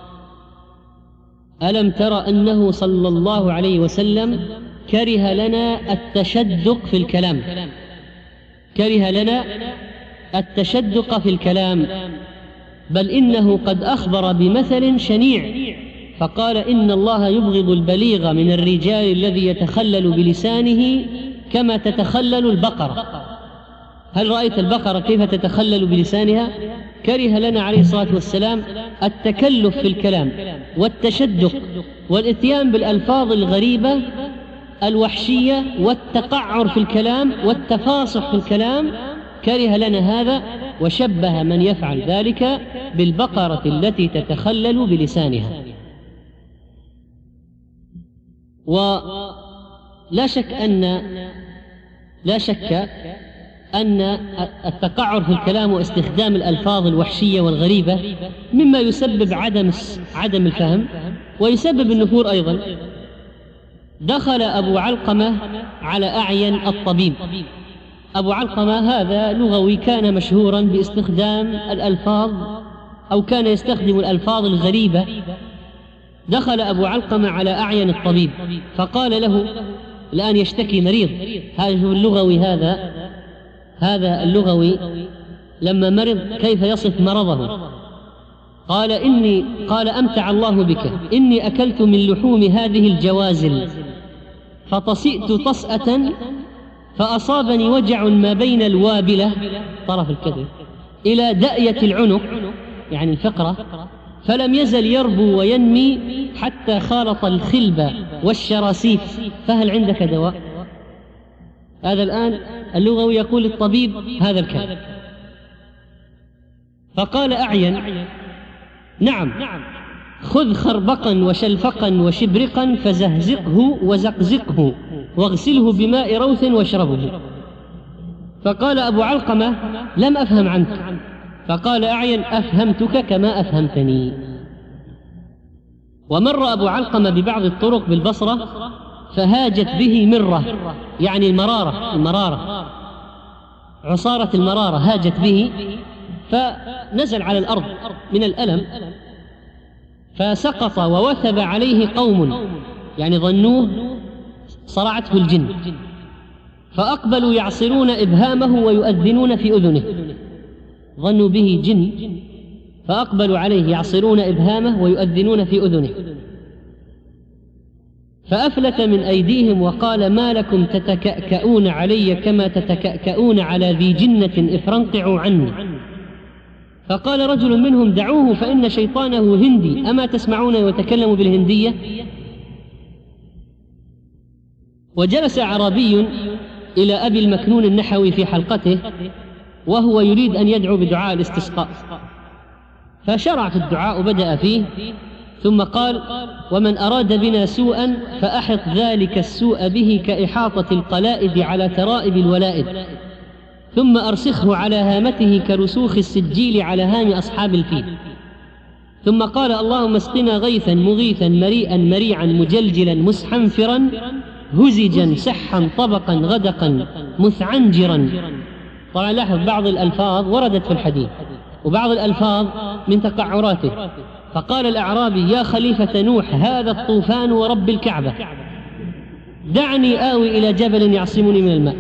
ألم تر أنه صلى الله عليه وسلم كره لنا التشدق في الكلام، كره لنا التشدق في الكلام، بل إنه قد أخبر بمثل شنيع فقال إن الله يبغض البليغ من الرجال الذي يتخلل بلسانه كما تتخلل البقرة. هل رأيت البقرة كيف تتخلل بلسانها؟ كره لنا عليه الصلاة والسلام التكلف في الكلام والتشدق والاتيان بالألفاظ الغريبة الوحشية والتقعر في الكلام والتفاصح في الكلام، كره لنا هذا وشبه من يفعل ذلك بالبقرة التي تتخلل بلسانها. ولا شك أن التقعر في الكلام واستخدام الألفاظ الوحشية والغريبة مما يسبب عدم الفهم ويسبب النفور أيضا. دخل أبو علقمة على أعين الطبيب. أبو علقمة هذا لغوي كان مشهورا باستخدام الألفاظ أو كان يستخدم الألفاظ الغريبة. دخل أبو علقمة على أعين الطبيب فقال له الآن يشتكي مريض، هذا اللغوي هذا اللغوي لما مرض كيف يصف مرضه؟ قال أمتع الله بك إني أكلت من لحوم هذه الجوازل فطسئت طسأة فأصابني وجع ما بين الوابلة طرف الكتف إلى دأية العنق يعني الفقرة، فلم يزل يربو وينمي حتى خالط الخلب والشراسيف، فهل عندك دواء؟ هذا الآن اللغوي يقول للطبيب هذا الكلام. فقال أعين نعم خذ خربقا وشلفقا وشبرقا فزهزقه وزقزقه واغسله بماء روث واشربه. فقال أبو علقمة: لم أفهم عنك. فقال أعين: أفهمتك كما أفهمتني. ومر أبو علقمة ببعض الطرق بالبصرة فهاجت به مرة، يعني المرارة، عصارة المرارة هاجت به، فنزل على الأرض من الألم، فسقط ووثب عليه قوم، يعني ظنوه صرعته الجن، فأقبلوا يعصرون إبهامه ويؤذنون في أذنه، ظنوا به جن فأقبلوا عليه يعصرون إبهامه ويؤذنون في أذنه، فأفلت من أيديهم وقال: ما لكم تتكأكؤون علي كما تتكأكؤون على ذي جنة افرنقعوا عني. فقال رجل منهم: دعوه فإن شيطانه هندي، أما تسمعون ويتكلم بالهندية؟ وجلس أعرابي إلى أبي المكنون النحوي في حلقته وهو يريد أن يدعو بدعاء الاستسقاء، فشرع في الدعاء وبدأ فيه، ثم قال: ومن أراد بنا سوءا فأحط ذلك السوء به كإحاطة القلائد على ترائب الولائد، ثم أرسخه على هامته كرسوخ السجيل على هام أصحاب الفيل. ثم قال: اللهم اسقنا غيثا مغيثا مريئا مريعا مجلجلا مسحنفرا هزجا سحا طبقا غدقا مثعنجرا. طبعا لاحظ بعض الألفاظ وردت في الحديث وبعض الألفاظ من تقعراته. فقال الأعرابي: يا خليفة نوح، هذا الطوفان ورب الكعبة، دعني آوي إلى جبل يعصمني من الماء.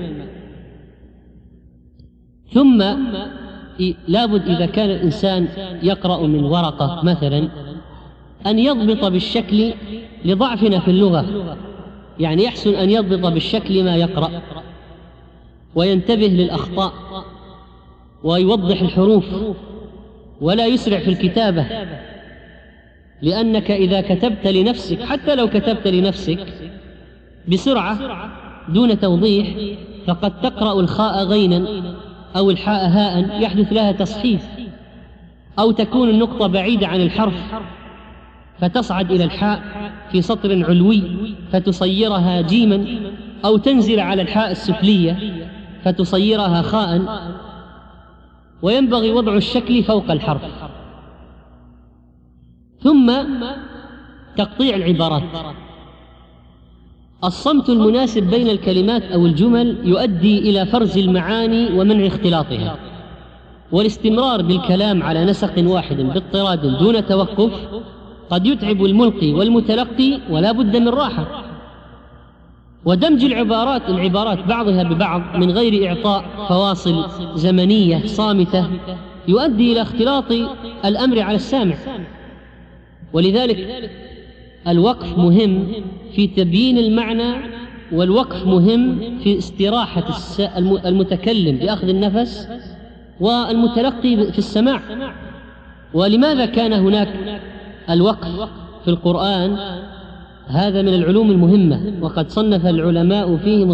ثم لابد إذا كان الإنسان يقرأ من ورقة مثلا أن يضبط بالشكل لضعفنا في اللغة، يعني يحسن أن يضبط بالشكل ما يقرأ وينتبه للأخطاء ويوضح الحروف ولا يسرع في الكتابة، لأنك إذا كتبت لنفسك، حتى لو كتبت لنفسك بسرعة دون توضيح، فقد تقرأ الخاء غينا أو الحاء هاء يحدث لها تصحيف، أو تكون النقطة بعيدة عن الحرف فتصعد إلى الحاء في سطر علوي فتصيرها جيما، أو تنزل على الحاء السفلية فتصيرها خاء، وينبغي وضع الشكل فوق الحرف. ثم تقطيع العبارات. الصمت المناسب بين الكلمات أو الجمل يؤدي إلى فرز المعاني ومنع اختلاطها، والاستمرار بالكلام على نسق واحد باضطراد دون توقف قد يتعب الملقي والمتلقي ولا بد من راحة. ودمج العبارات بعضها ببعض من غير إعطاء فواصل زمنية صامتة يؤدي إلى اختلاط الأمر على السامع. ولذلك الوقف مهم في تبيين المعنى، والوقف مهم في استراحة المتكلم بأخذ النفس والمتلقي في السماع. ولماذا كان هناك الوقف في القرآن؟ هذا من العلوم المهمة، وقد صنف العلماء فيه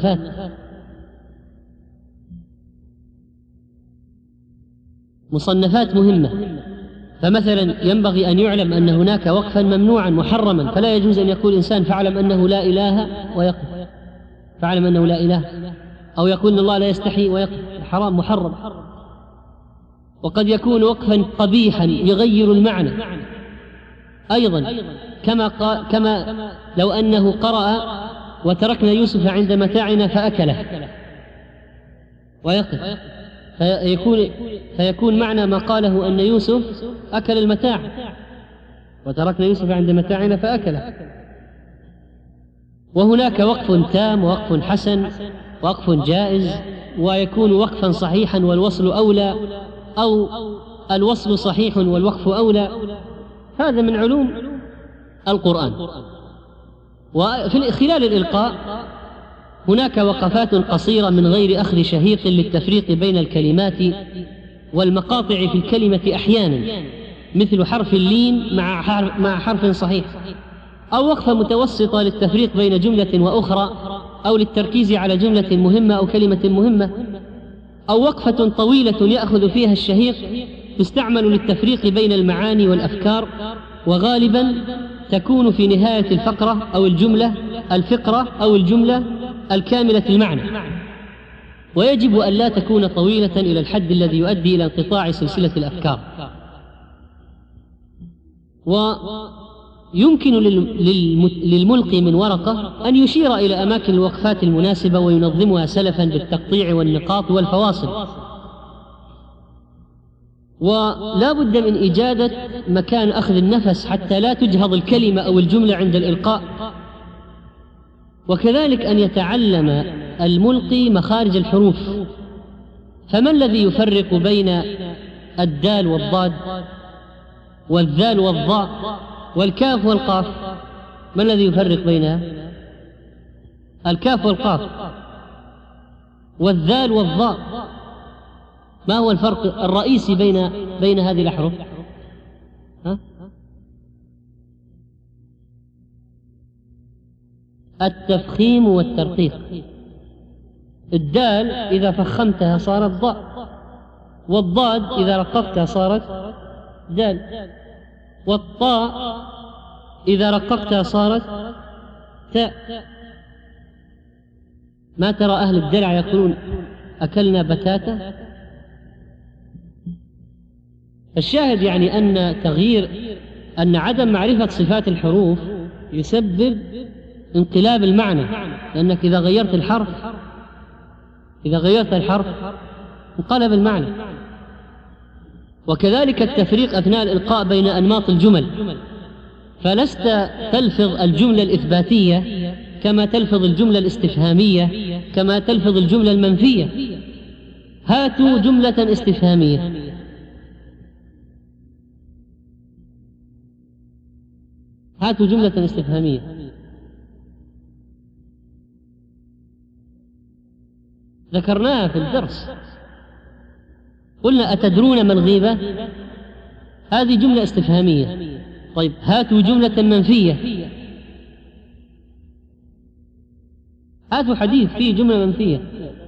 مصنفات مهمة. فمثلا ينبغي أن يعلم أن هناك وقفا ممنوعا محرما، فلا يجوز أن يقول إنسان فاعلم أنه لا إله ويقف، فاعلم أنه لا إله، أو يقول إن الله لا يستحي ويقف، حرام محرم. وقد يكون وقفا قبيحا يغير المعنى أيضا، كما لو أنه قرأ وتركنا يوسف عند متاعنا فأكله ويقف، فيكون معنى ما قاله أن يوسف أكل المتاع، وتركنا يوسف عند متاعنا فأكله. وهناك وقف تام ووقف حسن ووقف جائز، ويكون وقفا صحيحا والوصل أولى، أو الوصل صحيح والوقف أولى. هذا من علوم القرآن. وفي خلال الإلقاء هناك وقفات قصيرة من غير أخذ شهيق للتفريق بين الكلمات والمقاطع في الكلمة أحيانا، مثل حرف اللين مع حرف صحيح، أو وقفة متوسطة للتفريق بين جملة وأخرى، أو للتركيز على جملة مهمة أو كلمة مهمة، أو وقفة طويلة يأخذ فيها الشهيق تستعمل للتفريق بين المعاني والأفكار، وغالبا تكون في نهاية الفقرة أو الجملة الفقرة أو الجملة الكاملة المعنى. ويجب أن لا تكون طويلة إلى الحد الذي يؤدي إلى انقطاع سلسلة الأفكار. ويمكن للملقي من ورقة أن يشير إلى أماكن الوقفات المناسبة وينظمها سلفا بالتقطيع والنقاط والفواصل. ولا بد من إيجاد مكان أخذ النفس حتى لا تجهض الكلمة أو الجملة عند الإلقاء. وكذلك أن يتعلم الملقي مخارج الحروف. فما الذي يفرق بين الدال والضاد والذال والضاء والكاف والقاف؟ ما الذي يفرق بينها؟ الكاف والقاف والذال والضاء. ما هو الفرق الرئيسي بين هذه الأحرف؟ التفخيم والترقيق. الدال إذا فخمتها صارت ضاء، والضاد إذا رققتها صارت دال، والطاء إذا رققتها صارت تاء. ما ترى أهل الدلع يقولون أكلنا بتاتا؟ الشاهد يعني أن عدم معرفة صفات الحروف يسبب انقلاب المعنى، لأنك إذا غيرت الحرف انقلب المعنى. وكذلك التفريق أثناء الإلقاء بين أنماط الجمل، فلست تلفظ الجملة الإثباتية كما تلفظ الجملة الاستفهامية كما تلفظ الجملة المنفية. هاتوا جملة استفهامية. هاتوا جملة استفهامية. ذكرناها في الدرس، قلنا أتدرون ما الغيبة؟ هذه جملة استفهامية. طيب هاتوا جملة منفية. هاتوا حديث فيه جملة منفية.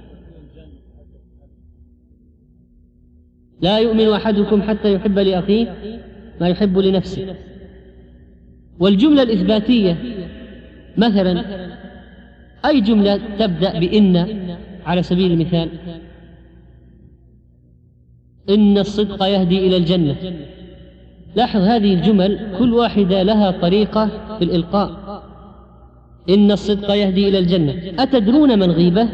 لا يؤمن أحدكم حتى يحب لأخيه ما يحب لنفسه. والجملة الإثباتية مثلا أي جملة تبدأ بإن على سبيل المثال؟ إن الصدق يهدي إلى الجنة. لاحظ هذه الجمل كل واحدة لها طريقة في الإلقاء. إن الصدق يهدي إلى الجنة. أتدرون ما الغيبة؟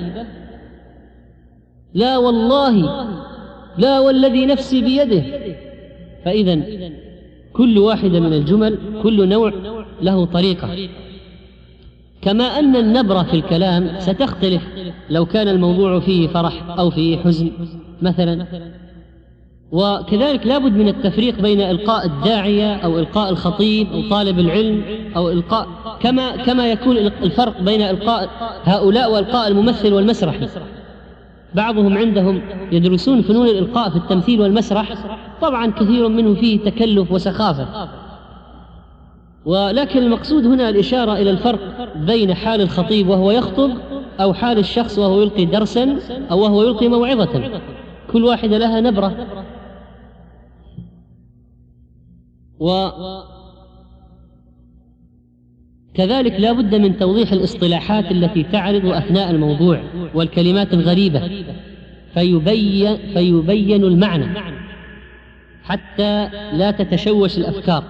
لا والله، لا والذي نفسي بيده. فإذا كل واحدة من الجمل كل نوع له طريقة. كما أن النبرة في الكلام ستختلف لو كان الموضوع فيه فرح أو فيه حزن مثلا. وكذلك لابد من التفريق بين إلقاء الداعية أو إلقاء الخطيب أو طالب العلم أو إلقاء كما يكون الفرق بين إلقاء هؤلاء وإلقاء الممثل والمسرح. بعضهم عندهم يدرسون فنون الإلقاء في التمثيل والمسرح، طبعا كثير منه فيه تكلف وسخافة، ولكن المقصود هنا الإشارة إلى الفرق بين حال الخطيب وهو يخطب أو حال الشخص وهو يلقي درسا أو وهو يلقي موعظة. كل واحدة لها نبرة. وكذلك لا بد من توضيح الاصطلاحات التي تعرض أثناء الموضوع والكلمات الغريبة فيبين المعنى حتى لا تتشوش الأفكار.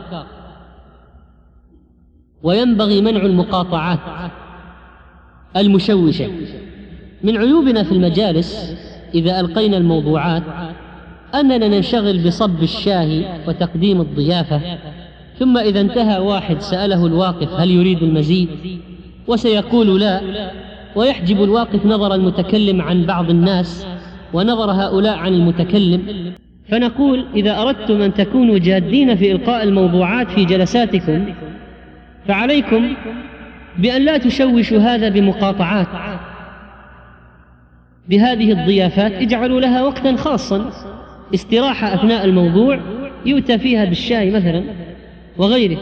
وينبغي منع المقاطعات المشوشة. من عيوبنا في المجالس إذا ألقينا الموضوعات أننا ننشغل بصب الشاي وتقديم الضيافة، ثم إذا انتهى واحد سأله الواقف هل يريد المزيد، وسيقول لا، ويحجب الواقف نظر المتكلم عن بعض الناس ونظر هؤلاء عن المتكلم. فنقول إذا أردتم أن تكونوا جادين في إلقاء الموضوعات في جلساتكم فعليكم بأن لا تشوشوا هذا بمقاطعات. بهذه الضيافات اجعلوا لها وقتا خاصا، استراحة أثناء الموضوع يؤتى فيها بالشاي مثلا وغيره.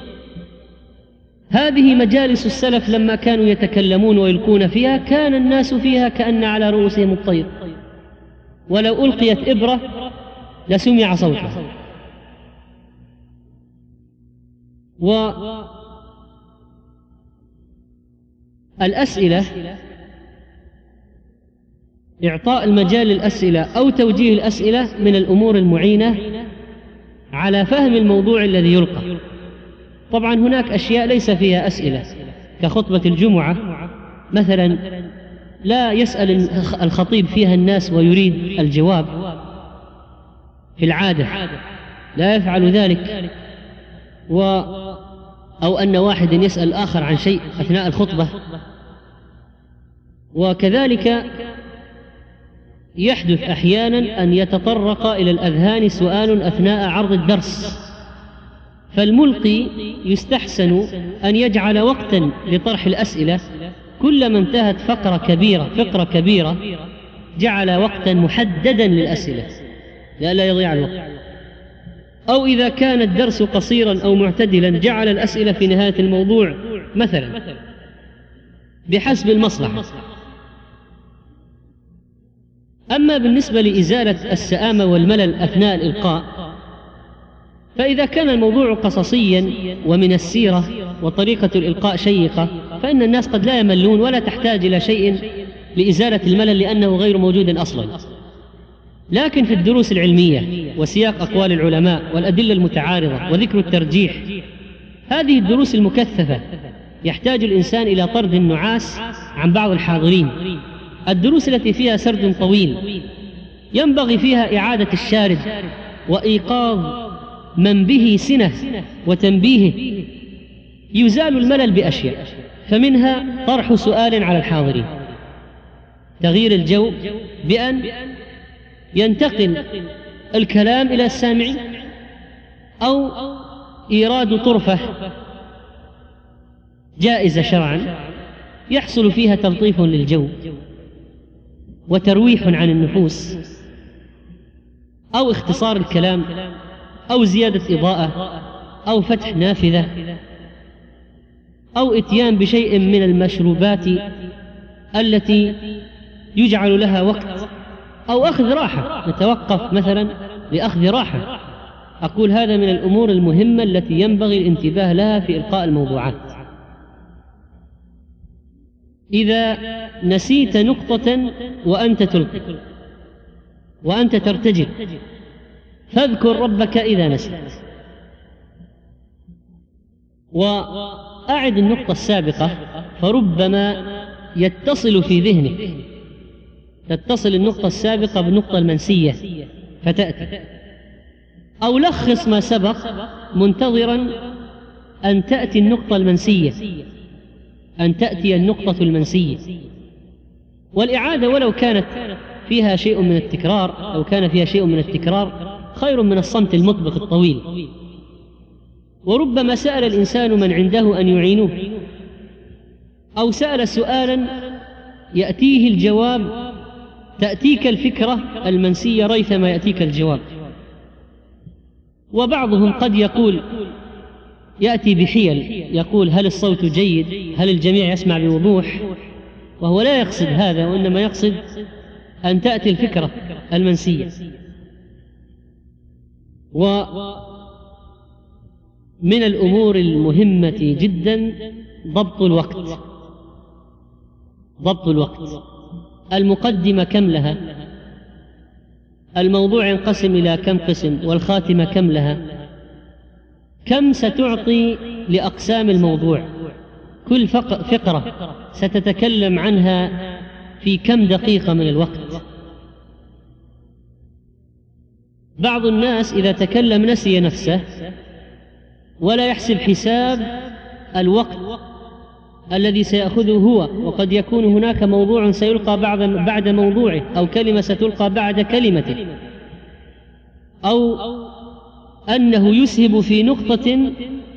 هذه مجالس السلف لما كانوا يتكلمون ويلقون فيها كان الناس فيها كأن على رؤوسهم الطير، ولو ألقيت إبرة لسمع صوتها. والأسئلة إعطاء المجال للأسئلة أو توجيه الأسئلة من الأمور المعينة على فهم الموضوع الذي يلقى. طبعا هناك أشياء ليس فيها أسئلة كخطبة الجمعة مثلا، لا يسأل الخطيب فيها الناس ويريد الجواب، في العادة لا يفعل ذلك، أو أن واحد يسأل الآخر عن شيء أثناء الخطبة. وكذلك يحدث أحيانا أن يتطرق إلى الأذهان سؤال أثناء عرض الدرس، فالملقي يستحسن أن يجعل وقتا لطرح الأسئلة، كلما انتهت فقرة كبيرة جعل وقتا محددا للأسئلة لئلا يضيع الوقت. أو إذا كان الدرس قصيرا أو معتدلا جعل الأسئلة في نهاية الموضوع مثلا بحسب المصلحة. أما بالنسبة لإزالة السآمة والملل أثناء الإلقاء، فإذا كان الموضوع قصصيا ومن السيرة وطريقة الإلقاء شيقة، فإن الناس قد لا يملون ولا تحتاج إلى شيء لإزالة الملل لأنه غير موجود أصلا. لكن في الدروس العلمية وسياق أقوال العلماء والأدلة المتعارضة وذكر الترجيح، هذه الدروس المكثفة يحتاج الإنسان إلى طرد النعاس عن بعض الحاضرين. الدروس التي فيها سرد طويل ينبغي فيها إعادة الشارد وإيقاظ من به سنة وتنبيهه، يزال الملل بأشياء، فمنها طرح سؤال على الحاضرين، تغيير الجو بأن ينتقل الكلام إلى السامعين، أو إيراد طرفة جائزة شرعا يحصل فيها تلطيف للجو وترويح عن النفوس، أو اختصار الكلام، أو زيادة إضاءة، أو فتح نافذة، أو إتيان بشيء من المشروبات التي يجعل لها وقت، أو أخذ راحة، نتوقف مثلا لأخذ راحة. أقول هذا من الأمور المهمة التي ينبغي الانتباه لها في إلقاء الموضوعات. إذا نسيت نقطة وأنت تلقي وأنت ترتجل فاذكر ربك إذا نسيت، وأعد النقطة السابقة، فربما يتصل في ذهنك، تتصل النقطة السابقة بالنقطة المنسية فتأتي، أو لخص ما سبق منتظرا أن تأتي النقطة المنسية، أن تأتي النقطة المنسية. والإعادة ولو كانت فيها شيء من التكرار، أو كان فيها شيء من التكرار خير من الصمت المطبق الطويل. وربما سأل الإنسان من عنده أن يعينوه، أو سأل سؤالا يأتيه الجواب، تأتيك الفكرة المنسية ريثما يأتيك الجواب. وبعضهم قد يقول يأتي بحيل، يقول هل الصوت جيد، هل الجميع يسمع بوضوح، وهو لا يقصد هذا، وإنما يقصد أن تأتي الفكرة المنسية. ومن الأمور المهمة جدا ضبط الوقت. ضبط الوقت. المقدمة كم لها؟ الموضوع ينقسم إلى كم قسم؟ والخاتمة كم لها؟ كم ستعطي لأقسام الموضوع؟ كل فقرة ستتكلم عنها في كم دقيقة من الوقت؟ بعض الناس إذا تكلم نسي نفسه ولا يحسب حساب الوقت الذي سيأخذه هو، وقد يكون هناك موضوع سيلقى بعد موضوعه، أو كلمة ستلقى بعد كلمته، أو أنه يسهب في نقطة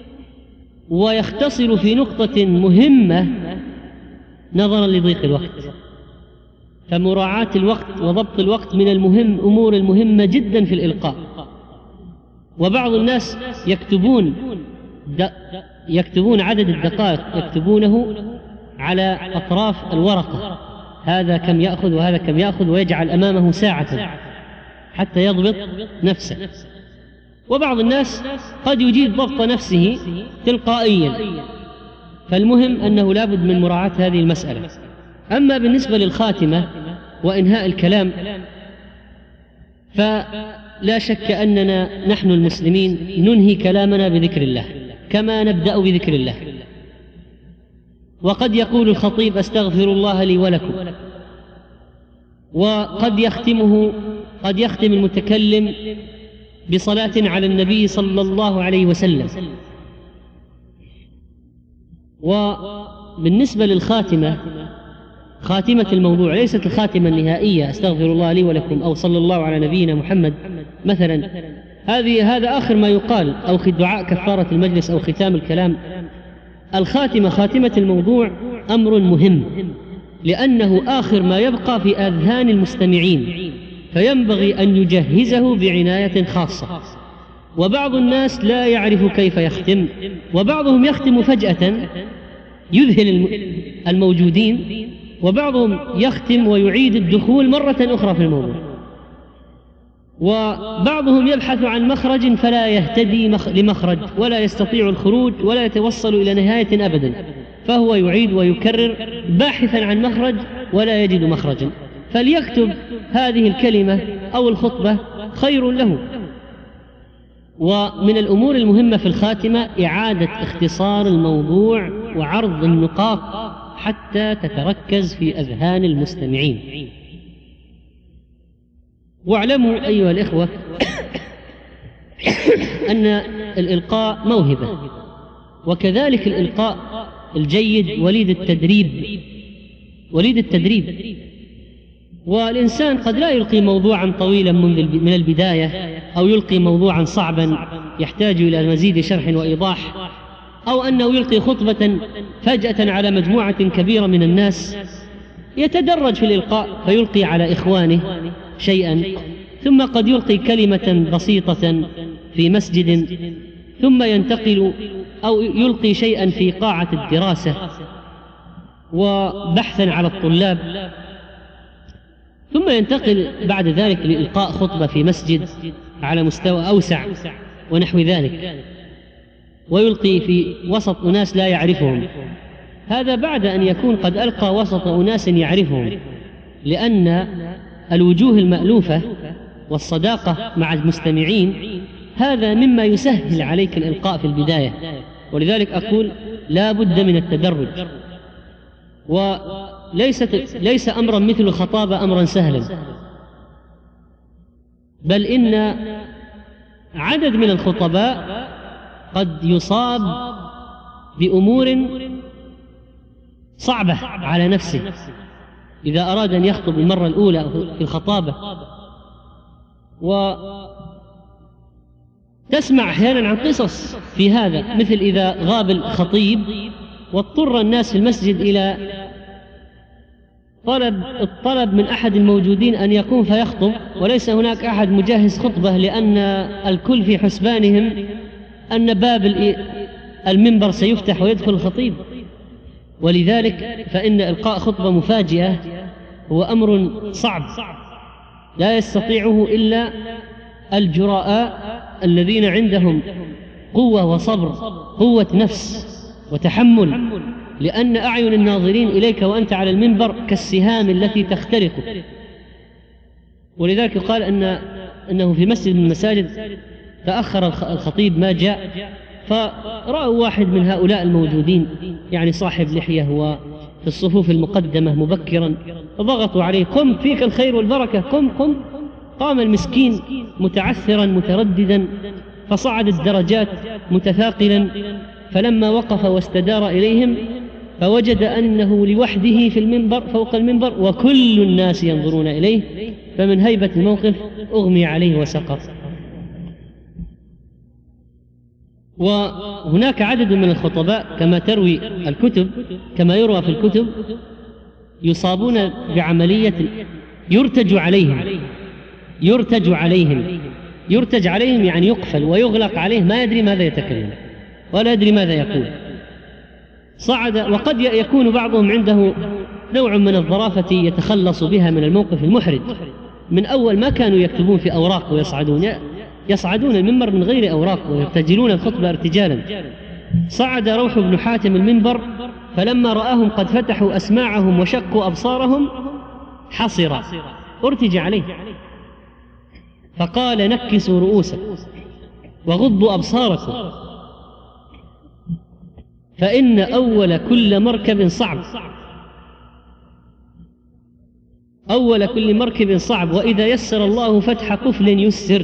ويختصر في نقطة مهمة نظرا لضيق الوقت. فمراعاة الوقت وضبط الوقت من أمور المهمة جدا في الإلقاء. وبعض الناس يكتبون عدد الدقائق، يكتبونه على أطراف الورقة، هذا كم يأخذ وهذا كم يأخذ، ويجعل أمامه ساعة حتى يضبط نفسه. وبعض الناس قد يجيد ضبط نفسه تلقائيا، فالمهم أنه لابد من مراعاة هذه المسألة. أما بالنسبة للخاتمة وإنهاء الكلام، فلا شك أننا نحن المسلمين ننهي كلامنا بذكر الله كما نبدأ بذكر الله. وقد يقول الخطيب أستغفر الله لي ولكم، وقد يختم المتكلم بصلاة على النبي صلى الله عليه وسلم. وبالنسبة للخاتمة، خاتمة الموضوع ليست الخاتمة النهائية أستغفر الله لي ولكم أو صلى الله على نبينا محمد مثلا، هذا آخر ما يقال، أو دعاء كفارة المجلس أو ختام الكلام. الخاتمة، خاتمة الموضوع أمر مهم، لأنه آخر ما يبقى في أذهان المستمعين، فينبغي أن يجهزه بعناية خاصة. وبعض الناس لا يعرف كيف يختم، وبعضهم يختم فجأة يذهل الموجودين، وبعضهم يختم ويعيد الدخول مرة أخرى في الموضوع، وبعضهم يبحث عن مخرج فلا يهتدي لمخرج ولا يستطيع الخروج ولا يتوصل إلى نهاية أبدا، فهو يعيد ويكرر باحثا عن مخرج ولا يجد مخرجا، فليكتب هذه الكلمة أو الخطبة خير له. ومن الأمور المهمة في الخاتمة إعادة اختصار الموضوع وعرض النقاط حتى تتركز في أذهان المستمعين. واعلموا أيها الإخوة أن الإلقاء موهبة، وكذلك الإلقاء الجيد وليد التدريب. والإنسان قد لا يلقي موضوعا طويلا من البداية، أو يلقي موضوعا صعبا يحتاج إلى مزيد شرح وإيضاح، أو أنه يلقي خطبة فجأة على مجموعة كبيرة من الناس، يتدرج في الإلقاء فيلقي على إخوانه شيئا، ثم قد يلقي كلمة بسيطة في مسجد، ثم ينتقل أو يلقي شيئا في قاعة الدراسة وبحثا على الطلاب، ثم ينتقل بعد ذلك لإلقاء خطبة في مسجد على مستوى أوسع ونحو ذلك، ويلقي في وسط أناس لا يعرفهم. هذا بعد أن يكون قد ألقى وسط أناس يعرفهم، لأن الوجوه المألوفة والصداقة مع المستمعين هذا مما يسهل عليك الإلقاء في البداية. ولذلك أقول لا بد من التدرج، وليس أمرا مثل الخطابة أمرا سهلا، بل إن عدد من الخطباء قد يصاب بأمور صعبة على نفسه إذا أراد أن يخطب المرة الأولى في الخطابة. وتسمع أحيانا عن قصص في هذا، مثل إذا غاب الخطيب واضطر الناس في المسجد إلى الطلب من أحد الموجودين أن يقوم فيخطب، وليس هناك أحد مجهز خطبة، لأن الكل في حسبانهم أن باب المنبر سيفتح ويدخل الخطيب. ولذلك فإن إلقاء خطبة مفاجئة هو أمر صعب لا يستطيعه إلا الجراء الذين عندهم قوة وصبر، قوة نفس وتحمل، لأن أعين الناظرين إليك وأنت على المنبر كالسهام التي تخترقك. ولذلك يقال أنه في مسجد من المساجد تأخر الخطيب ما جاء، فرأوا واحد من هؤلاء الموجودين يعني صاحب لحية هو في الصفوف المقدمة مبكرا، فضغطوا عليه: قم فيك الخير والبركة، قم قم. قام المسكين متعثرا مترددا، فصعد الدرجات متثاقلا، فلما وقف واستدار إليهم فوجد أنه لوحده في المنبر فوق المنبر وكل الناس ينظرون إليه، فمن هيبة الموقف أغمي عليه وسقط. وهناك عدد من الخطباء كما تروي الكتب، كما يروى في الكتب، يصابون بعملية يرتج عليهم يعني يقفل ويغلق عليه، ما يدري ماذا يتكلم ولا يدري ماذا يقول. وقد يكون بعضهم عنده نوع من الظرافة يتخلص بها من الموقف المحرج. من أول ما كانوا يكتبون في أوراق ويصعدون المنبر من غير أوراق ويرتجلون الخطبة ارتجالا. صعد روح بن حاتم المنبر، فلما رآهم قد فتحوا أسماعهم وشقوا أبصارهم حصر ارتج عليه، فقال نكسوا رؤوسكم وغضوا أبصاركم، فإن أول كل مركب صعب، أول كل مركب صعب، وإذا يسر الله فتح قفل يسر.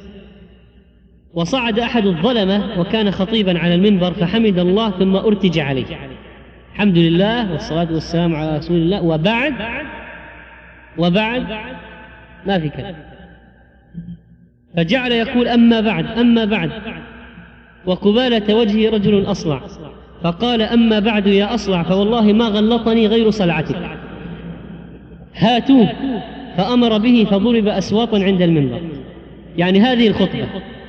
وصعد أحد الظلمة وكان خطيبا على المنبر فحمد الله ثم ارتج عليه، الحمد لله والصلاة والسلام على رسول الله، وبعد ما في كلام، فجعل يقول أما بعد، وقبالة وجهه رجل أصلع فقال أما بعد يا أصلع فوالله ما غلطني غير صلعتك، هاتوه، فأمر به فضرب أسواطا عند المنبر. يعني هذه الخطبة.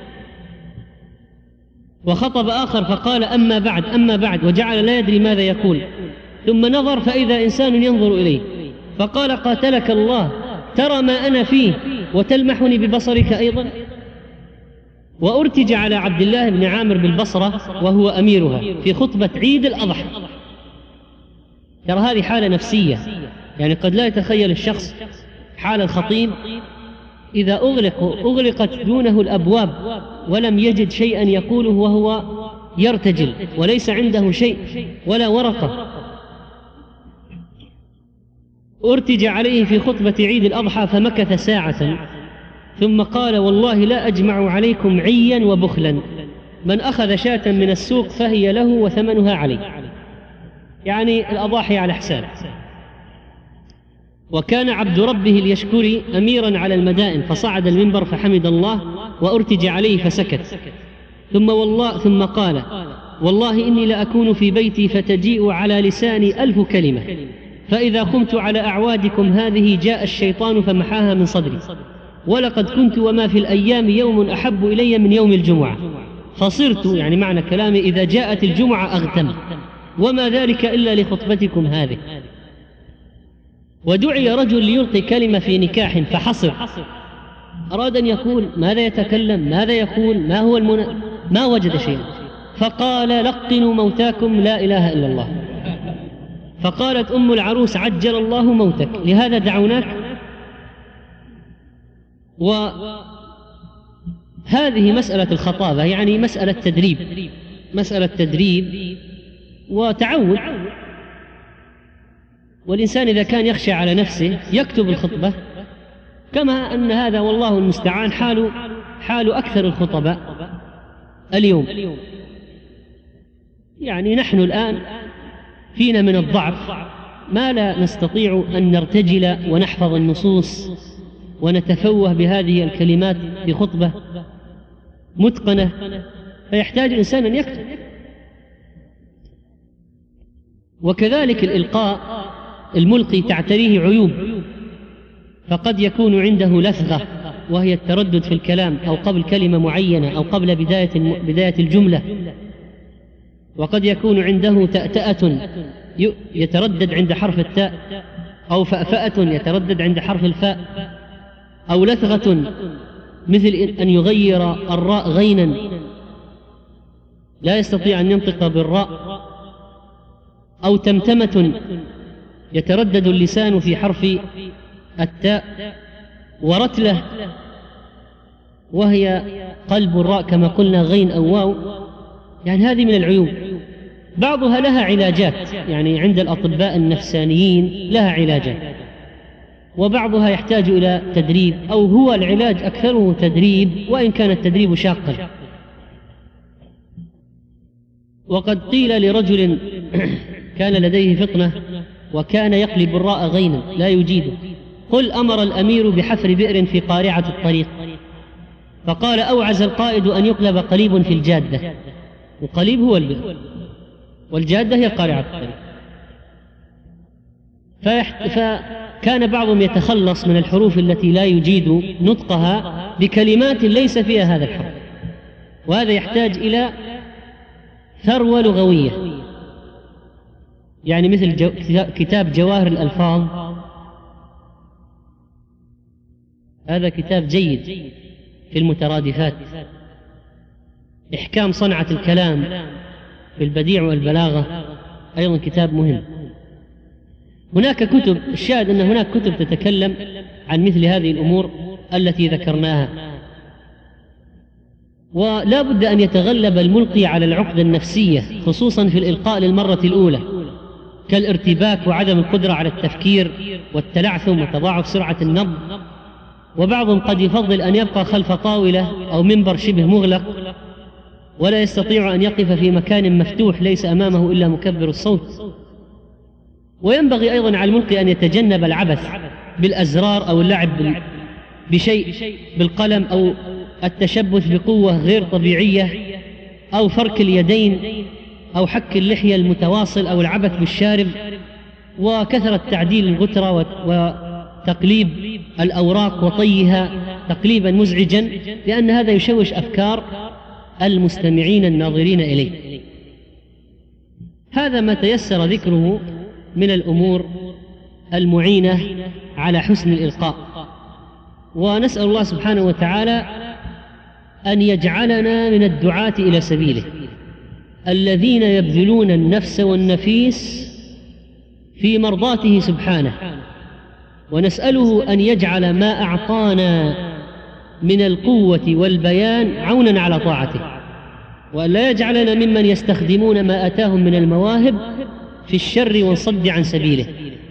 وخطب آخر فقال أما بعد، وجعل لا يدري ماذا يقول، ثم نظر فإذا إنسان ينظر إليه فقال قاتلك الله، ترى ما أنا فيه وتلمحني ببصرك أيضا. وأرتج على عبد الله بن عامر بالبصرة وهو أميرها في خطبة عيد الأضحى. ترى هذه حالة نفسية، يعني قد لا يتخيل الشخص حال الخطيب إذا أغلقت دونه الأبواب ولم يجد شيئا يقوله وهو يرتجل وليس عنده شيء ولا ورقة. ارتج عليه في خطبة عيد الأضحى فمكث ساعة ثم قال والله لا أجمع عليكم عيا وبخلا، من أخذ شاة من السوق فهي له وثمنها عليه، يعني الأضاحي على حساب. وكان عبد ربه اليشكري أميرا على المدائن فصعد المنبر فحمد الله وأرتج عليه فسكت، ثم قال والله إني لأكون في بيتي فتجيء على لساني 1000 كلمة، فإذا قمت على أعوادكم هذه جاء الشيطان فمحاها من صدري، ولقد كنت وما في الأيام يوم أحب إلي من يوم الجمعة، فصرت، يعني معنى كلامي، إذا جاءت الجمعة أغتم، وما ذلك إلا لخطبتكم هذه. ودعي رجل ليلقي كلمة في نكاح فحصر، أراد أن يقول ماذا يتكلم، ماذا يقول، ما هو ما وجد شيئا، فقال لقنوا موتاكم لا إله إلا الله. فقالت أم العروس عجل الله موتك، لهذا دعوناك. وهذه مسألة الخطابة، يعني مسألة تدريب وتعود. والإنسان إذا كان يخشى على نفسه يكتب الخطبة، كما أن هذا والله المستعان حال أكثر الخطباء اليوم. يعني نحن الآن فينا من الضعف ما لا نستطيع أن نرتجل ونحفظ النصوص ونتفوه بهذه الكلمات في خطبة متقنة، فيحتاج الإنسان أن يكتب. وكذلك الإلقاء، الملقي تعتريه عيوب، فقد يكون عنده لثغة وهي التردد في الكلام أو قبل كلمة معينة أو قبل بداية الجملة، وقد يكون عنده تأتأة يتردد عند حرف التاء، أو فأفأة يتردد عند حرف الفاء، أو لثغة مثل أن يغير الراء غينا لا يستطيع أن ينطق بالراء، أو تمتمة يتردد اللسان في حرف التاء، ورتلة وهي قلب الراء كما قلنا غين أو واو. يعني هذه من العيوب، بعضها لها علاجات، يعني عند الأطباء النفسانيين لها علاجات، وبعضها يحتاج إلى تدريب، أو هو العلاج أكثره تدريب وإن كان التدريب شاقا. وقد قيل لرجل كان لديه فطنة وكان يقلب الراء غينا لا يجيده، قل أمر الأمير بحفر بئر في قارعة الطريق، فقال أوعز القائد أن يقلب قليب في الجادة، القليب هو البئر والجادة هي قارعة الطريق. فكان بعضهم يتخلص من الحروف التي لا يجيد نطقها بكلمات ليس فيها هذا الحرف، وهذا يحتاج إلى ثروة لغوية، يعني مثل كتاب جواهر الألفاظ، هذا كتاب جيد في المترادفات. إحكام صنعة الكلام في البديع والبلاغة أيضا كتاب مهم. هناك كتب، الشاهد أن هناك كتب تتكلم عن مثل هذه الأمور التي ذكرناها. ولا بد أن يتغلب الملقي على العقدة النفسية، خصوصا في الإلقاء للمرة الأولى، كالارتباك وعدم القدرة على التفكير والتلعثم وتضاعف سرعة النبض. وبعضهم قد يفضل أن يبقى خلف طاولة أو منبر شبه مغلق، ولا يستطيع أن يقف في مكان مفتوح ليس أمامه إلا مكبر الصوت. وينبغي أيضا على الملقي أن يتجنب العبث بالأزرار أو اللعب بشيء بالقلم، أو التشبث بقوة غير طبيعية، أو فرك اليدين، أو حك اللحية المتواصل، أو العبث بالشارب، وكثرة تعديل الغترة وتقليب الأوراق وطيها تقليبا مزعجا، لأن هذا يشوش أفكار المستمعين الناظرين إليه. هذا ما تيسر ذكره من الأمور المعينة على حسن الإلقاء. ونسأل الله سبحانه وتعالى أن يجعلنا من الدعاة إلى سبيله الذين يبذلون النفس والنفيس في مرضاته سبحانه، ونسأله أن يجعل ما أعطانا من القوة والبيان عونا على طاعته، وأن لا يجعلنا ممن يستخدمون ما أتاهم من المواهب في الشر والصد عن سبيله.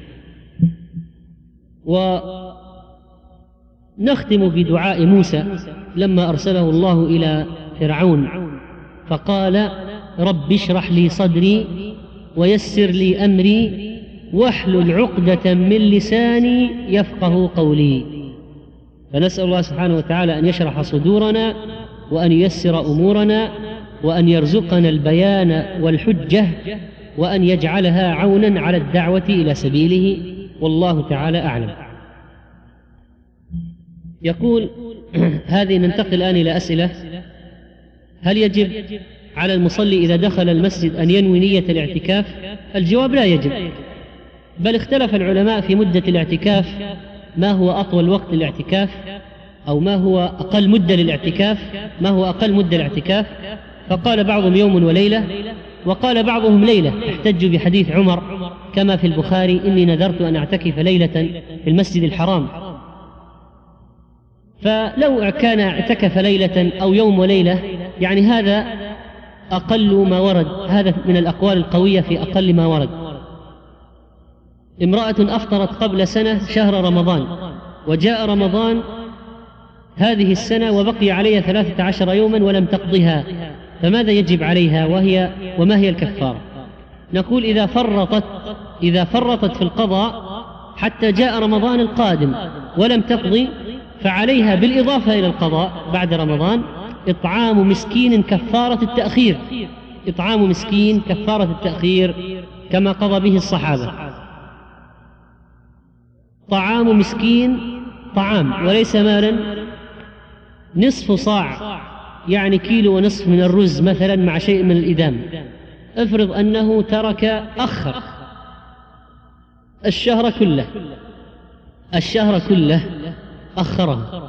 ونختم بدعاء موسى لما أرسله الله إلى فرعون فقال: رب اشرح لي صدري ويسر لي أمري واحلل عقدة من لساني يفقه قولي. فنسأل الله سبحانه وتعالى أن يشرح صدورنا وأن ييسر أمورنا وأن يرزقنا البيان والحجة وأن يجعلها عونا على الدعوة إلى سبيله، والله تعالى أعلم. يقول هذه، ننتقل الآن إلى أسئلة. هل يجب على المصلي إذا دخل المسجد أن ينوي نية الاعتكاف؟ الجواب: لا يجب، بل اختلف العلماء في مدة الاعتكاف، ما هو أطول وقت الاعتكاف، أو ما هو أقل مدة للاعتكاف، ما هو أقل مدة الاعتكاف. فقال بعضهم يوم وليلة، وقال بعضهم ليلة، احتجوا بحديث عمر كما في البخاري: إني نذرت أن أعتكف ليلة في المسجد الحرام. فلو كان اعتكف ليلة أو يوم وليلة، يعني هذا أقل ما ورد، هذا من الأقوال القوية في أقل ما ورد. امرأة أفطرت قبل سنة شهر رمضان، وجاء رمضان هذه السنة وبقي عليها 13 يوما ولم تقضها، فماذا يجب عليها وما هي الكفارة؟ نقول: إذا فرطت في القضاء حتى جاء رمضان القادم ولم تقضي، فعليها بالإضافة إلى القضاء بعد رمضان إطعام مسكين كفارة التأخير، إطعام مسكين كفارة التأخير كما قضى به الصحابة. طعام مسكين طعام وليس مالا، نصف صاع يعني كيلو ونصف من الرز مثلا مع شيء من الإدام. افرض أنه أخر الشهر كله أخره،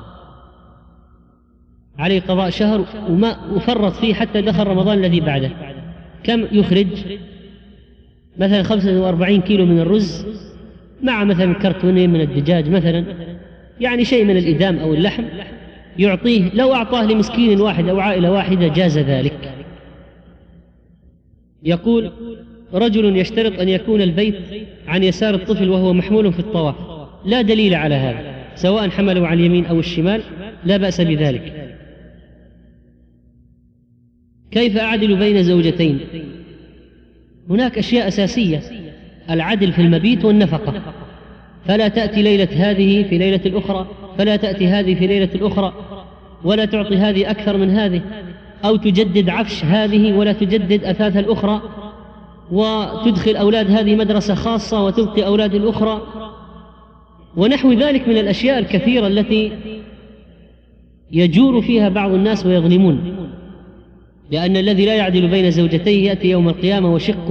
عليه قضاء شهر وفرط فيه حتى دخل رمضان الذي بعده. كم يخرج؟ مثلا 45 كيلو من الرز مع مثلا كرتونين من الدجاج مثلا، يعني شيء من الإدام أو اللحم، يعطيه. لو أعطاه لمسكين واحد أو عائلة واحدة جاز ذلك. يقول: رجل يشترط أن يكون البيت عن يسار الطفل وهو محمول في الطواف، لا دليل على هذا، سواء حمله على اليمين أو الشمال لا بأس بذلك. كيف أعدل بين زوجتين؟ هناك أشياء أساسية: العدل في المبيت والنفقة، فلا تأتي ليلة هذه في ليلة الأخرى، فلا تأتي هذه في ليلة الأخرى، ولا تعطي هذه أكثر من هذه، أو تجدد عفش هذه ولا تجدد أثاث الأخرى، وتدخل أولاد هذه مدرسة خاصة وتبقي أولاد الأخرى، ونحو ذلك من الأشياء الكثيرة التي يجور فيها بعض الناس ويظلمون. لأن الذي لا يعدل بين زوجتيه يأتي يوم القيامة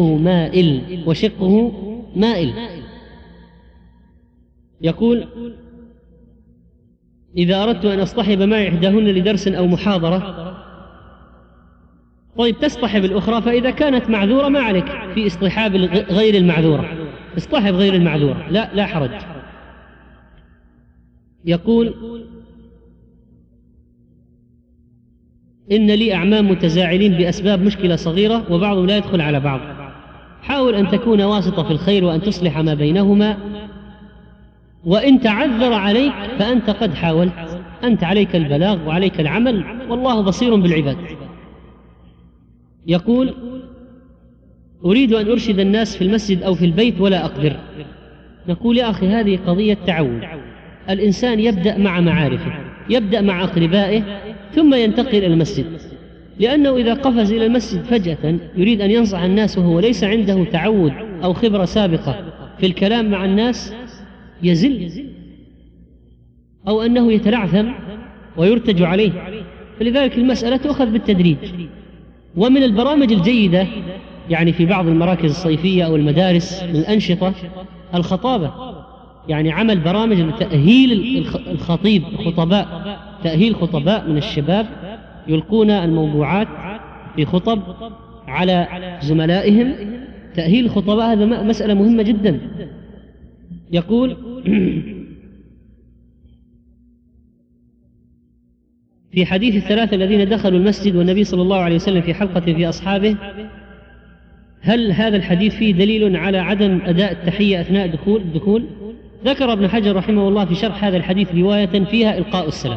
وشقه مائل. يقول: إذا أردت أن أصطحب معي إحداهن لدرس أو محاضرة، طيب تصطحب الأخرى، فإذا كانت معذورة ما عليك في اصطحاب غير المعذورة، اصطحب غير المعذور، لا حرج. يقول: إن لي أعمام متزاعلين بأسباب مشكلة صغيرة وبعضهم لا يدخل على بعض، حاول أن تكون واسطة في الخير وأن تصلح ما بينهما، وإن تعذر عليك فأنت قد حاولت، أنت عليك البلاغ وعليك العمل والله بصير بالعباد. يقول: أريد أن أرشد الناس في المسجد أو في البيت ولا أقدر. نقول: يا أخي هذه قضية تعود، الإنسان يبدأ مع معارفه، يبدأ مع أقربائه ثم ينتقل إلى المسجد، لأنه إذا قفز إلى المسجد فجأة يريد أن ينصح الناس وهو ليس عنده تعود أو خبرة سابقة في الكلام مع الناس يزل، أو أنه يتلعثم ويرتج عليه. فلذلك المسألة تؤخذ بالتدريج. ومن البرامج الجيدة يعني في بعض المراكز الصيفية أو المدارس من الأنشطة الخطابة، يعني عمل برامج لتأهيل الخطيب، خطباء، تأهيل خطباء من الشباب يلقون الموضوعات في خطب على زملائهم. تأهيل الخطباء هذا مسألة مهمة جدا. يقول: في حديث الثلاثة الذين دخلوا المسجد والنبي صلى الله عليه وسلم في حلقة في أصحابه، هل هذا الحديث فيه دليل على عدم أداء التحية أثناء الدخول؟ ذكر ابن حجر رحمه الله في شرح هذا الحديث رواية فيها إلقاء السلام.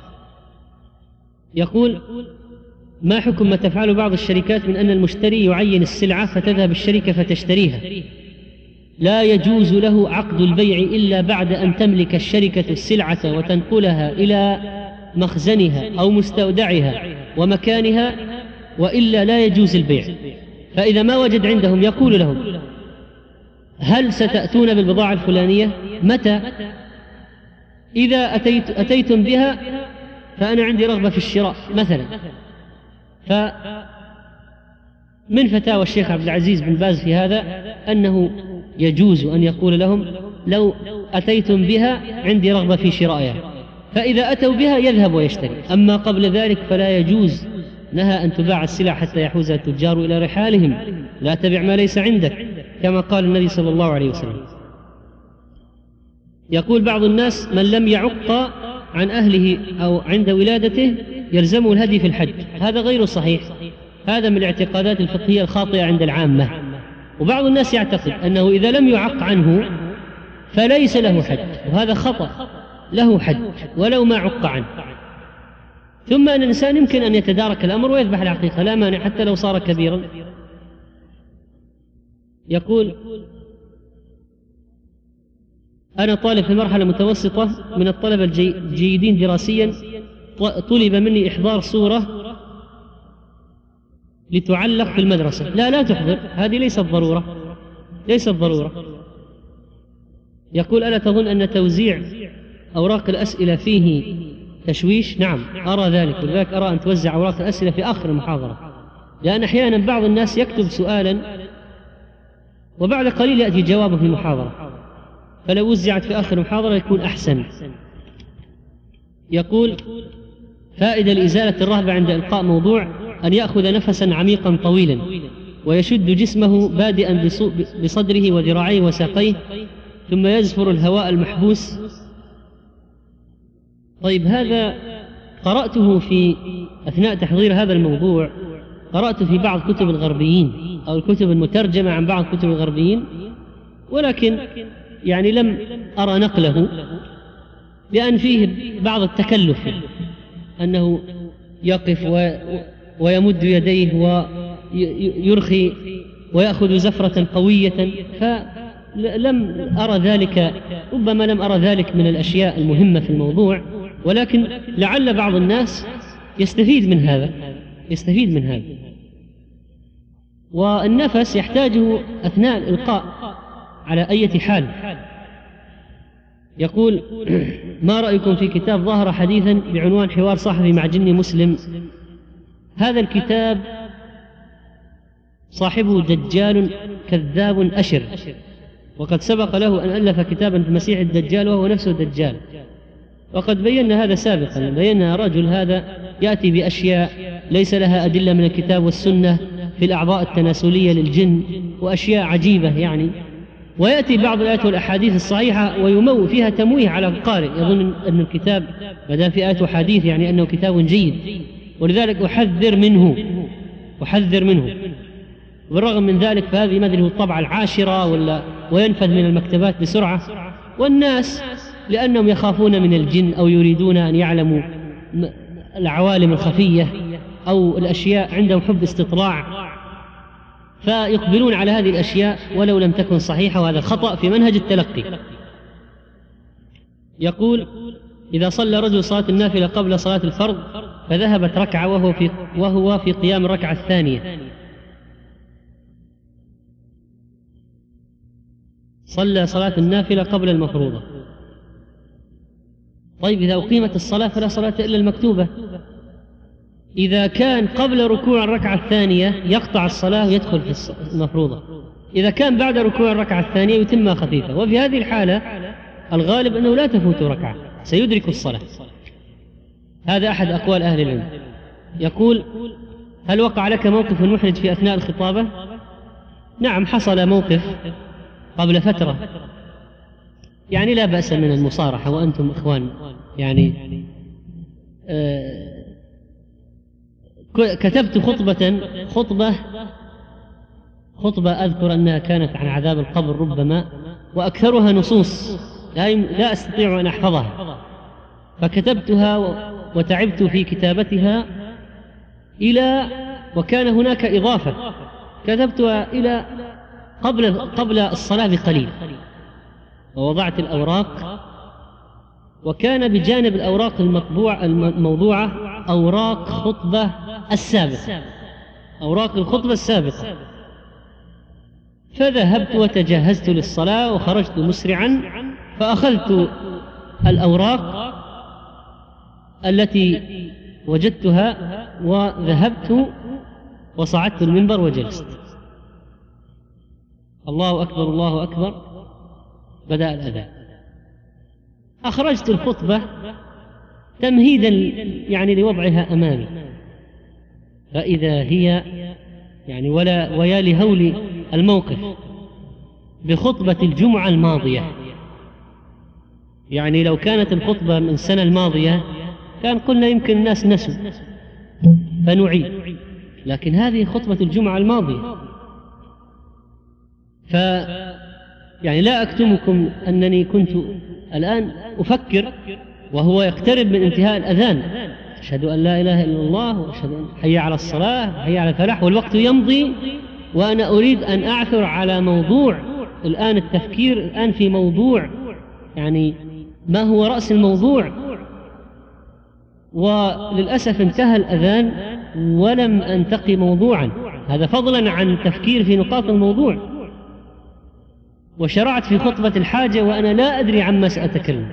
يقول: ما حكم ما تفعل بعض الشركات من أن المشتري يعين السلعة فتذهب الشركة فتشتريها، لا يجوز له عقد البيع إلا بعد أن تملك الشركة السلعة وتنقلها إلى مخزنها أو مستودعها ومكانها، وإلا لا يجوز البيع. فإذا ما وجد عندهم يقول لهم: هل ستأتون بالبضاعة الفلانية؟ متى؟ إذا أتيتم بها فأنا عندي رغبة في الشراء مثلا. فمن فتاوى الشيخ عبد العزيز بن باز في هذا أنه يجوز أن يقول لهم: لو أتيتم بها عندي رغبة في شرائها، فإذا أتوا بها يذهب ويشتري، أما قبل ذلك فلا يجوز. نهى أن تباع السلع حتى يحوز التجار إلى رحالهم، لا تبع ما ليس عندك، كما قال النبي صلى الله عليه وسلم. يقول بعض الناس: من لم يعق عن أهله أو عند ولادته يلزمه الهدي في الحج. هذا غير صحيح، هذا من الاعتقادات الفقهية الخاطئة عند العامة. وبعض الناس يعتقد أنه إذا لم يعق عنه فليس له حج، وهذا خطأ، له حج ولو ما عق عنه. ثم أن الإنسان يمكن أن يتدارك الأمر ويذبح العقيقة، لا مانع حتى لو صار كبيرا. يقول: أنا طالب في مرحلة متوسطة من الطلبة الجيدين دراسيا، طلب مني إحضار صورة لتعلق في المدرسة. لا تحضر، هذه ليست ضرورة. يقول: ألا تظن أن توزيع أوراق الأسئلة فيه تشويش؟ نعم أرى ذلك، ولذلك أرى أن توزع أوراق الأسئلة في آخر المحاضرة، لأن أحيانا بعض الناس يكتب سؤالا وبعد قليل يأتي جوابه في المحاضرة، فلو وزعت في آخر المحاضرة يكون أحسن. يقول: فائدة لإزالة الرهبة عند إلقاء موضوع أن يأخذ نفسا عميقا طويلا ويشد جسمه بادئا بصدره وذراعيه وساقيه، ثم يزفر الهواء المحبوس. طيب، هذا قرأته في أثناء تحضير هذا الموضوع، قرأت في بعض كتب الغربيين أو الكتب المترجمة عن بعض كتب الغربيين، ولكن يعني لم أرى نقله، لأن فيه بعض التكلف، أنه يقف ويمد يديه ويرخي ويأخذ زفرة قوية، فلم أرى ذلك، ربما لم أرى ذلك من الأشياء المهمة في الموضوع، ولكن لعل بعض الناس يستفيد من هذا. والنفس يحتاجه أثناء الإلقاء على أي حال. يقول: ما رأيكم في كتاب ظهر حديثا بعنوان حوار صحفي مع جني مسلم؟ هذا الكتاب صاحبه دجال كذاب أشر، وقد سبق له أن ألف كتابا في المسيح الدجال وهو نفسه دجال، وقد بينا هذا سابقا، بينا رجل هذا يأتي بأشياء ليس لها أدلة من الكتاب والسنة في الأعضاء التناسلية للجن، وأشياء عجيبة يعني، ويأتي بعض الآيات والأحاديث الصحيحة ويمو فيها تمويه على القارئ، يظن أن الكتاب ما دام في آيات وحديث يعني أنه كتاب جيد، ولذلك أحذر منه. بالرغم من ذلك فهذه ما أدري هو الطبعة العاشرة وينفذ من المكتبات بسرعة، والناس لأنهم يخافون من الجن أو يريدون أن يعلموا العوالم الخفية أو الأشياء، عندهم حب استطلاع، فيقبلون على هذه الأشياء ولو لم تكن صحيحة، وهذا خطأ في منهج التلقي. يقول: إذا صلى رجل صلاة النافلة قبل صلاة الفرض فذهبت ركعة وهو في قيام الركعة الثانية، صلى صلاة النافلة قبل المفروضة. طيب إذا أقيمت الصلاة فلا صلاة إلا المكتوبة. إذا كان قبل ركوع الركعة الثانية يقطع الصلاة ويدخل في المفروضة، إذا كان بعد ركوع الركعة الثانية يتمها خفيفة، وفي هذه الحالة الغالب أنه لا تفوت ركعة، سيدرك الصلاة. هذا أحد أقوال أهل العلم. يقول: هل وقع لك موقف محرج في أثناء الخطابة؟ نعم، حصل موقف قبل فترة، يعني لا بأس من المصارحة وأنتم إخوان، يعني كتبت خطبة أذكر أنها كانت عن عذاب القبر ربما، وأكثرها نصوص لا أستطيع أن أحفظها، فكتبتها وتعبت في كتابتها وكان هناك إضافة كتبتها إلى قبل الصلاة بقليل، ووضعت الأوراق، وكان بجانب الأوراق الموضوعة أوراق خطبة السابقة، أوراق الخطبة السابقة. فذهبت وتجهزت للصلاة وخرجت مسرعا، فأخذت الأوراق التي وجدتها وذهبت وصعدت المنبر وجلست. الله أكبر الله أكبر، بدأ الأذان، أخرجت الخطبة تمهيدا يعني لوضعها أمامي، فإذا هي يعني ويا لهول الموقف بخطبة الجمعة الماضية. يعني لو كانت الخطبة من السنة الماضية كان قلنا يمكن الناس نسوا فنعيد، لكن هذه خطبة الجمعة الماضية. يعني لا أكتمكم أنني كنت الآن أفكر وهو يقترب من انتهاء الأذان، أشهد أن لا إله إلا الله وأشهد أن حي على الصلاة حي على الفلاح، والوقت يمضي وأنا أريد أن أعثر على موضوع. الآن التفكير الآن في موضوع، يعني ما هو رأس الموضوع، وللأسف انتهى الأذان ولم أنتقي موضوعا، هذا فضلا عن تفكير في نقاط الموضوع، وشرعت في خطبة الحاجة وأنا لا أدري عما سأتكلم،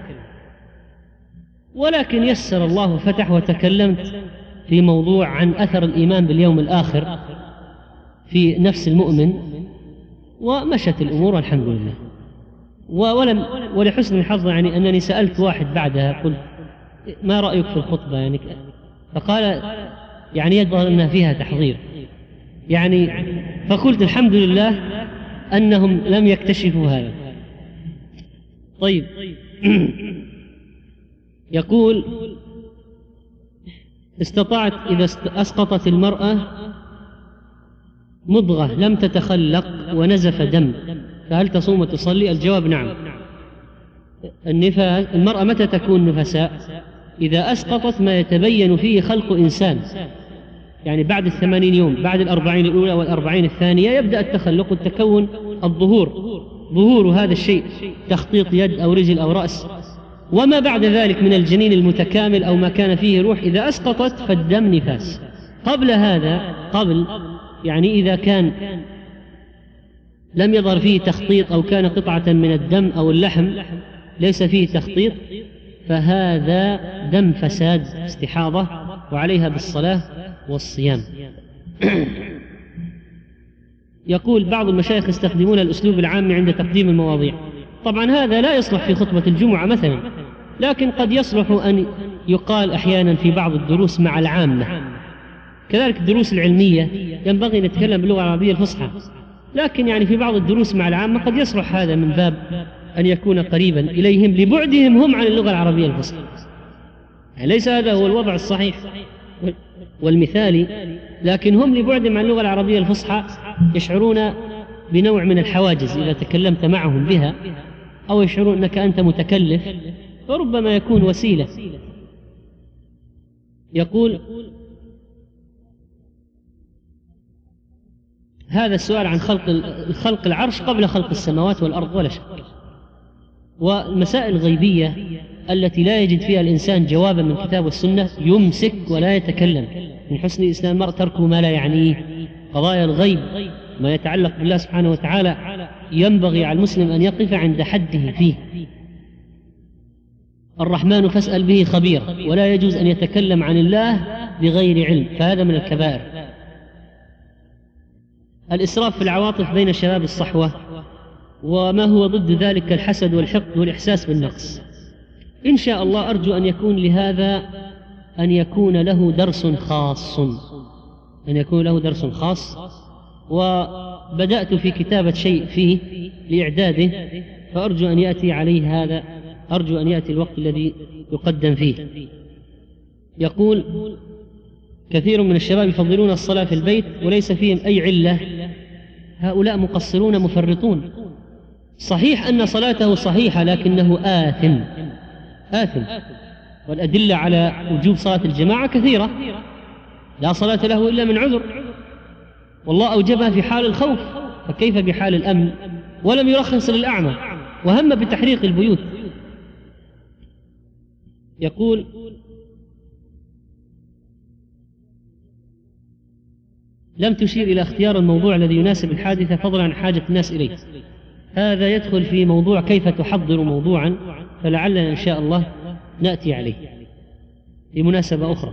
ولكن يسر الله فتح وتكلمت في موضوع عن أثر الإيمان باليوم الآخر في نفس المؤمن، ومشت الأمور والحمد لله. ولحسن الحظ يعني أنني سألت واحد بعدها قلت ما رأيك في الخطبة يعني، فقال يعني يظهر أنها فيها تحضير يعني، فقلت الحمد لله أنهم لم يكتشفوا هذا. طيب يقول: استطاعت إذا أسقطت المرأة مضغة لم تتخلق ونزف دم فهل تصوم وتصلي؟ الجواب نعم. النفاس، المرأة متى تكون نفساء؟ إذا أسقطت ما يتبين فيه خلق إنسان، يعني بعد 80 يوم، بعد 40 الأولى وال40 الثانية يبدأ التخلق والتكون، ظهور هذا الشيء، تخطيط يد أو رجل أو رأس، وما بعد ذلك من الجنين المتكامل أو ما كان فيه روح إذا أسقطت فالدم نفاس. قبل هذا يعني إذا كان لم يظهر فيه تخطيط أو كان قطعة من الدم أو اللحم ليس فيه تخطيط فهذا دم فساد استحاضة، وعليها بالصلاة والصيام. يقول: بعض المشايخ يستخدمون الأسلوب العام عند تقديم المواضيع. طبعا هذا لا يصلح في خطبة الجمعة مثلا، لكن قد يصلح أن يقال أحيانا في بعض الدروس مع العامة. كذلك الدروس العلمية ينبغي أن نتكلم باللغة العربية الفصحى، لكن يعني في بعض الدروس مع العامة قد يصلح هذا من باب أن يكون قريبا إليهم لبعدهم هم عن اللغة العربية الفصحى. يعني ليس هذا هو الوضع الصحيح والمثالي، لكن هم لبعدهم عن اللغة العربية الفصحى يشعرون بنوع من الحواجز إذا تكلمت معهم بها، أو يشعرون أنك أنت متكلف، فربما يكون وسيلة. يقول: هذا السؤال عن خلق العرش قبل خلق السماوات والأرض ولا شك، والمسائل الغيبية التي لا يجد فيها الإنسان جوابا من كتاب والسنة يمسك ولا يتكلم. من حسن إسلام المرء تركه ما لا يعنيه. قضايا الغيب ما يتعلق بالله سبحانه وتعالى ينبغي على المسلم أن يقف عند حده فيه. الرحمن فاسأل به خبير، ولا يجوز أن يتكلم عن الله بغير علم، فهذا من الكبائر. الإسراف في العواطف بين شباب الصحوة وما هو ضد ذلك الحسد والحقد والإحساس بالنقص. إن شاء الله أرجو أن يكون لهذا أن يكون له درس خاص، وبدأت في كتابة شيء فيه لإعداده، فأرجو أن يأتي عليه هذا، أرجو أن يأتي الوقت الذي يقدم فيه. يقول: كثير من الشباب يفضلون الصلاة في البيت وليس فيهم أي علة، هؤلاء مقصرون مفرطون. صحيح أن صلاته صحيحة لكنه آثم، والأدلة على وجوب صلاة الجماعة كثيرة. لا صلاة له إلا من عذر، والله أوجبها في حال الخوف، فكيف بحال الأمن؟ ولم يرخص للأعمى، وهم بتحريق البيوت. يقول: لم تشير إلى اختيار الموضوع الذي يناسب الحادثة فضلا عن حاجة الناس إليه. هذا يدخل في موضوع كيف تحضر موضوعا، فلعلنا إن شاء الله نأتي عليه في مناسبة أخرى.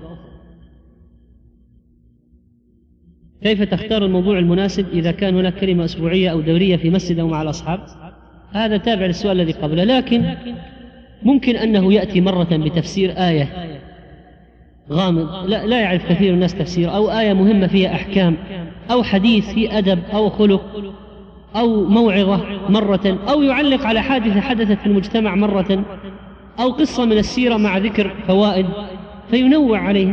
كيف تختار الموضوع المناسب إذا كان هناك كلمة أسبوعية أو دورية في مسجد أو مع الأصحاب؟ هذا تابع للسؤال الذي قبله، لكن ممكن أنه يأتي مرة بتفسير آية غامض لا يعرف كثير الناس تفسير، أو آية مهمة فيها أحكام، أو حديث في أدب أو خلق، أو موعظة مرة، أو يعلق على حادثة حدثت في المجتمع مرة، أو قصة من السيرة مع ذكر فوائد فينوع عليها.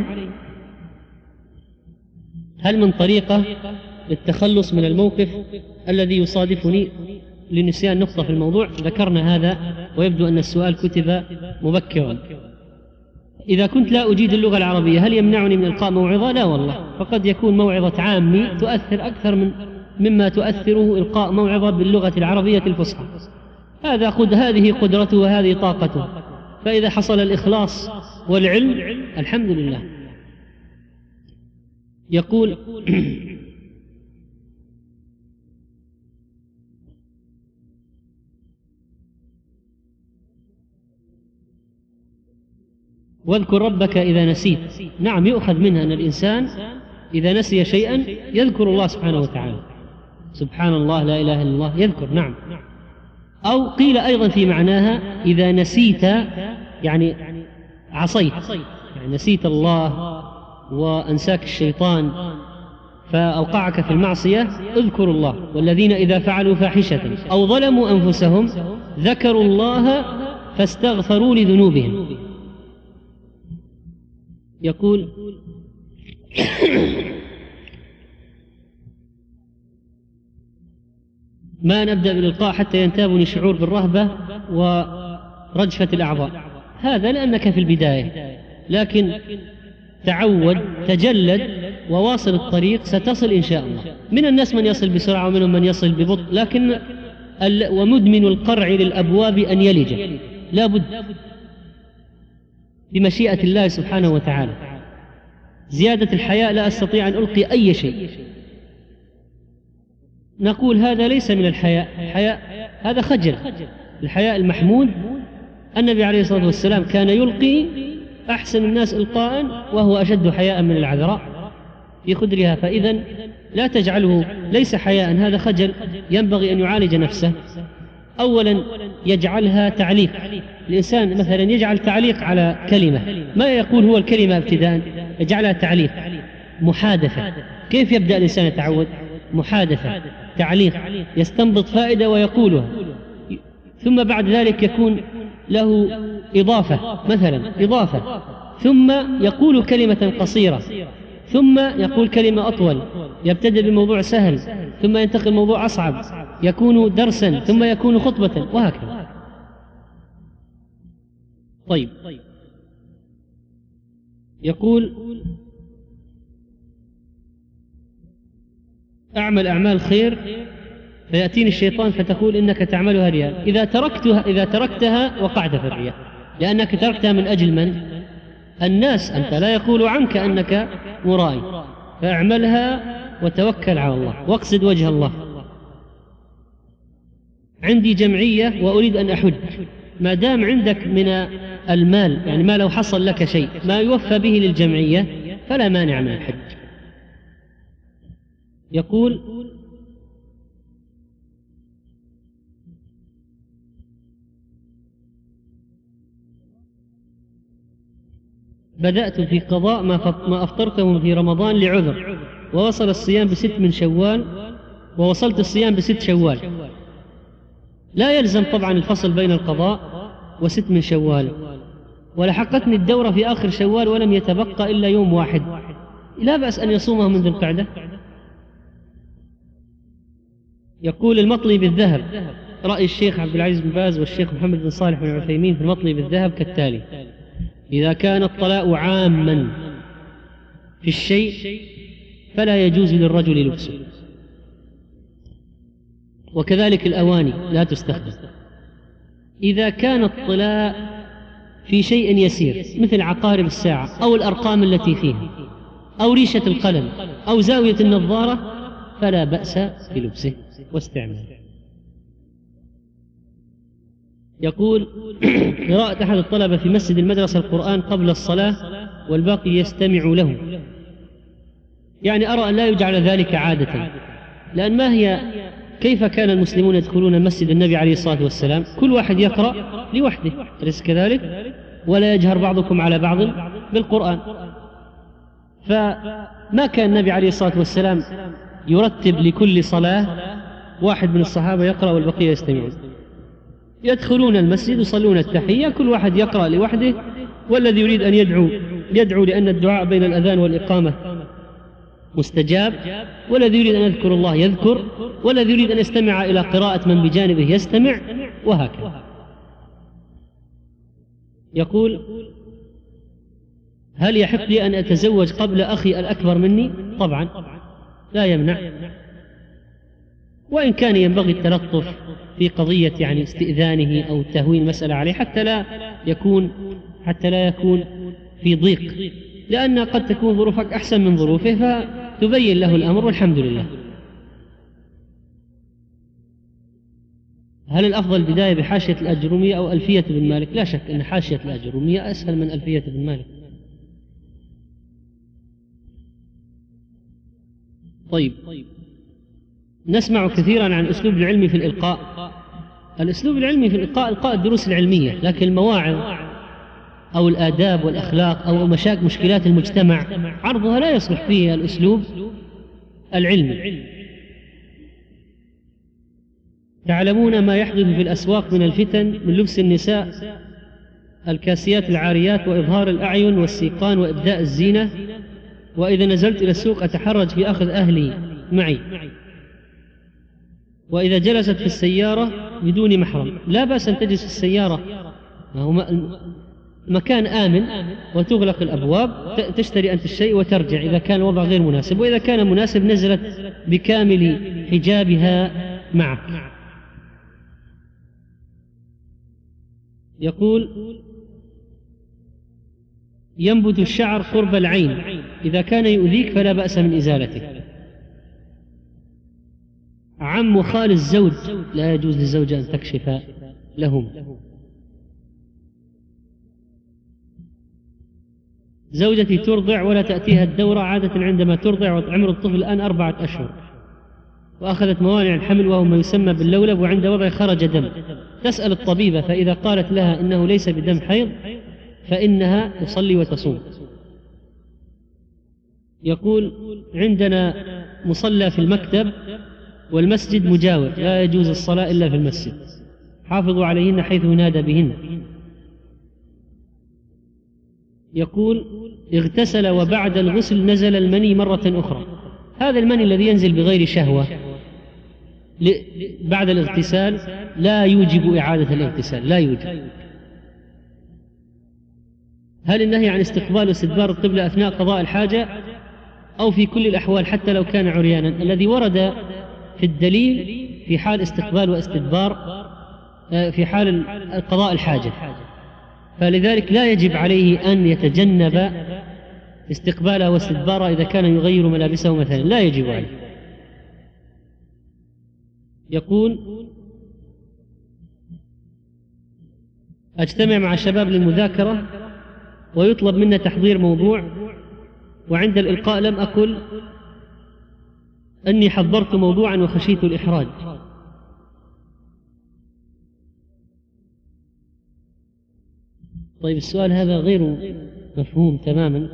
هل من طريقة للتخلص من الموقف الذي يصادفني لنسيان نقطة في الموضوع؟ ذكرنا هذا، ويبدو أن السؤال كتب مبكرا. إذا كنت لا أجيد اللغة العربية هل يمنعني من إلقاء موعظة؟ لا والله، فقد يكون موعظة عامي تؤثر أكثر مما تؤثره إلقاء موعظة باللغة العربية الفصحى. هذه قدرته وهذه طاقته، فإذا حصل الإخلاص والعلم الحمد لله. يقول: واذكر ربك إذا نسيت. نعم، يؤخذ منها أن الإنسان إذا نسي شيئا يذكر الله سبحانه وتعالى، سبحان الله لا إله إلا الله، يذكر. نعم. أو قيل أيضا في معناها إذا نسيت يعني عصيت، يعني نسيت الله وأنساك الشيطان فأوقعك في المعصية، اذكروا الله. والذين إذا فعلوا فاحشة أو ظلموا أنفسهم ذكروا الله فاستغفروا لذنوبهم. يقول: ما نبدأ بالإلقاء حتى ينتابني شعور بالرهبة ورجفة الأعضاء. هذا لأنك في البداية، لكن تعود، تجلد، وواصل الطريق، ستصل إن شاء الله. من الناس من يصل بسرعة ومنهم من يصل ببطء، لكن ومدمن القرع للأبواب أن يلج، لا بد بمشيئة الله سبحانه وتعالى. زيادة الحياء لا أستطيع أن ألقي أي شيء، نقول هذا ليس من الحياء، الحياء هذا خجل. الحياء المحمود النبي عليه الصلاة والسلام كان يلقي أحسن الناس إلقاء وهو أشد حياء من العذراء في خدرها، فإذا لا تجعله ليس حياء، هذا خجل، ينبغي أن يعالج نفسه. أولا يجعلها تعليق، الإنسان مثلا يجعل تعليق على كلمة، ما يقول هو الكلمة ابتداء، يجعلها تعليق، محادثة. كيف يبدأ الإنسان يتعود؟ محادثة، تعليق، يستنبط فائدة ويقولها، ثم بعد ذلك يكون له إضافة مثلا إضافة، ثم يقول كلمة قصيرة، ثم يقول كلمة أطول، يبتدئ بموضوع سهل ثم ينتقل موضوع أصعب، يكون درسا ثم يكون خطبة، وهكذا. طيب، يقول: أعمل أعمال خير فيأتيني الشيطان فتقول إنك تعملها رياء، إذا تركتها وقعت في الرياء، لأنك تركتها من أجل من؟ الناس، أنت لا يقول عنك أنك مرائي، فاعملها وتوكل على الله واقصد وجه الله. عندي جمعية وأريد أن أحج، ما دام عندك من المال، يعني ما لو حصل لك شيء ما يوفى به للجمعية فلا مانع من الحج. يقول: بدأت في قضاء ما أفطرته في رمضان لعذر، ووصل الصيام ب6 من شوال، ووصلت الصيام ب6 شوال. لا يلزم طبعا الفصل بين القضاء و6 من شوال، ولحقتني الدورة في آخر شوال ولم يتبقى إلا يوم واحد، لا بأس أن يصومه من ذي القعدة. يقول: المطلي بالذهب، رأي الشيخ عبد العزيز بن باز والشيخ محمد بن صالح بن عثيمين في المطلي بالذهب كالتالي: إذا كان الطلاء عاما في الشيء فلا يجوز للرجل لبسه، وكذلك الأواني لا تستخدم. إذا كان الطلاء في شيء يسير مثل عقارب الساعة أو الأرقام التي فيها أو ريشة القلم أو زاوية النظارة فلا بأس بلبسه واستعماله. يقول: قراءة أحد الطلبة في مسجد المدرسة القرآن قبل الصلاة والباقي يستمع له، يعني أرى أن لا يجعل ذلك عادة، لأن ما هي كيف كان المسلمون يدخلون مسجد النبي عليه الصلاة والسلام؟ كل واحد يقرأ لوحده، أليس كذلك؟ ولا يجهر بعضكم على بعض بالقرآن. فما كان النبي عليه الصلاة والسلام يرتب لكل صلاة واحد من الصحابة يقرأ والبقية يستمعون، يدخلون المسجد يصلون التحية، كل واحد يقرأ لوحده، والذي يريد أن يدعو لأن الدعاء بين الأذان والإقامة مستجاب، والذي يريد أن يذكر الله يذكر، والذي يريد أن يستمع إلى قراءة من بجانبه يستمع، وهكذا. يقول: هل يحق لي أن أتزوج قبل أخي الأكبر مني؟ طبعا لا يمنع، وإن كان ينبغي التلطف في قضية يعني استئذانه أو تهوين المسألة عليه حتى لا يكون في ضيق، لأن قد تكون ظروفك أحسن من ظروفه فتبين له الأمر والحمد لله. هل الأفضل البداية بحاشية الأجرومية أو ألفية بن مالك؟ لا شك أن حاشية الأجرومية أسهل من ألفية بن مالك. طيب، نسمع كثيرا عن أسلوب العلم في الإلقاء. الأسلوب العلمي في الإلقاء إلقاء الدروس العلمية، لكن المواعظ أو الآداب والأخلاق أو مشكلات المجتمع عرضها لا يصلح فيه الأسلوب العلمي. تعلمون ما يحدث في الأسواق من الفتن، من لبس النساء الكاسيات العاريات وإظهار الأعين والسيقان وإبداء الزينة، وإذا نزلت إلى السوق أتحرج في أخذ أهلي معي، وإذا جلست في السيارة بدون محرم. لا بأس أن تجلس في السيارة، هو مكان آمن وتغلق الأبواب، تشتري أنت الشيء وترجع إذا كان الوضع غير مناسب، وإذا كان مناسب نزلت بكامل حجابها معك. يقول: ينبت الشعر قرب العين، إذا كان يؤذيك فلا بأس من إزالته. عم وخال الزوج لا يجوز للزوجة أن تكشف لهم. زوجتي ترضع ولا تأتيها الدورة عادة عندما ترضع، وعمر الطفل الآن 4 أشهر، وأخذت موانع الحمل وهو ما يسمى باللولب، وعند وضع خرج دم. تسأل الطبيبة، فإذا قالت لها إنه ليس بدم حيض فإنها تصلي وتصوم. يقول: عندنا مصلى في المكتب والمسجد مجاور، لا يجوز الصلاة إلا في المسجد. حافظوا عليهن حيث ينادى بهن. يقول: اغتسل وبعد الغسل نزل المني مرة أخرى. هذا المني الذي ينزل بغير شهوة بعد الاغتسال لا يوجب إعادة الاغتسال، لا يوجب. هل النهي عن استقبال واستدبار القبلة أثناء قضاء الحاجة أو في كل الأحوال حتى لو كان عريانا؟ الذي ورد في الدليل في حال استقبال واستدبار في حال قضاء الحاجة، فلذلك لا يجب عليه أن يتجنب استقبالها واستدبارها إذا كان يغير ملابسه مثلا، لا يجب عليه. يقول: أجتمع مع الشباب للمذاكرة ويطلب منا تحضير موضوع، وعند الإلقاء لم أقل أني حضرت موضوعا وخشيت الإحراج. طيب، السؤال هذا غير مفهوم تماما.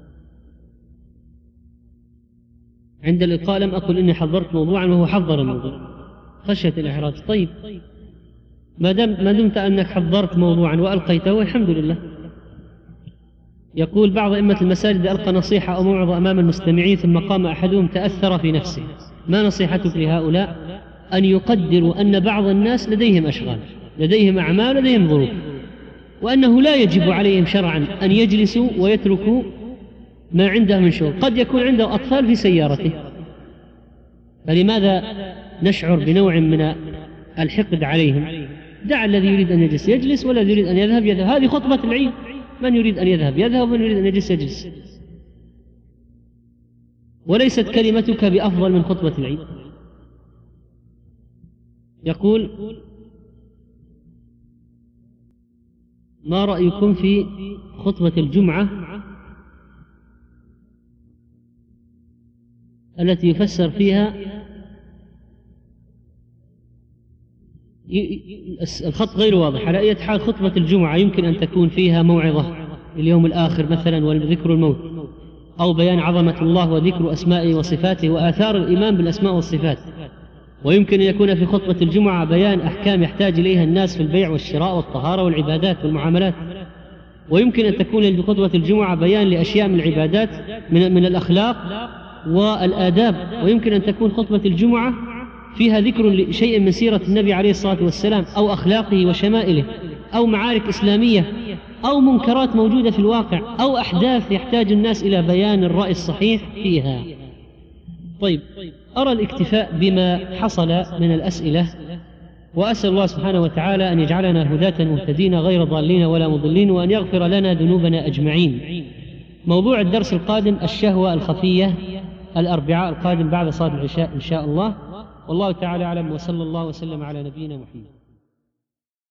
عند الإلقاء لم أقل إني حضرت موضوعا وهو حضر الموضوع خشية الإحراج. طيب، ما دمت أنك حضرت موضوعا وألقيته الحمد لله. يقول: بعض أئمة المساجد ألقى نصيحة أو موعظة أمام المستمعين ثم قام أحدهم تأثر في نفسه، ما نصيحتك لهؤلاء؟ أن يقدروا أن بعض الناس لديهم أشغال، لديهم أعمال، لديهم ظروف، وأنه لا يجب عليهم شرعا أن يجلسوا ويتركوا ما عنده من شغل. قد يكون عنده أطفال في سيارته، فلماذا نشعر بنوع من الحقد عليهم؟ دع الذي يريد أن يجلس يجلس، والذي يريد أن يذهب يذهب. هذه خطبة العيد، من يريد أن يذهب يذهب، ومن يريد أن يجلس يجلس. وليست كلمتك بأفضل من خطبة العيد. يقول: ما رأيكم في خطبة الجمعة التي يفسر فيها الخط غير واضح؟ على أي حال خطبة الجمعة يمكن أن تكون فيها موعظة اليوم الآخر مثلا وذكر الموت، أو بيان عظمة الله وذكر أسمائه وصفاته وآثار الإيمان بالأسماء والصفات. ويمكن أن يكون في خطبة الجمعة بيان أحكام يحتاج إليها الناس في البيع والشراء والطهارة والعبادات والمعاملات. ويمكن أن تكون في خطبة الجمعة بيان لأشياء من العبادات من الأخلاق والآداب. ويمكن أن تكون خطبة الجمعة فيها ذكر لشيء من سيرة النبي عليه الصلاة والسلام، أو أخلاقه وشمائله، أو معارك إسلامية، أو منكرات موجودة في الواقع، أو أحداث يحتاج الناس إلى بيان الرأي الصحيح فيها. طيب، أرى الاكتفاء بما حصل من الأسئلة، وأسأل الله سبحانه وتعالى أن يجعلنا هداة مهتدين غير ضالين ولا مضلين، وأن يغفر لنا ذنوبنا أجمعين. موضوع الدرس القادم الشهوة الخفية، الأربعاء القادم بعد صلاة العشاء إن شاء الله. والله تعالى أعلم، وصلى الله وسلم على نبينا محمد.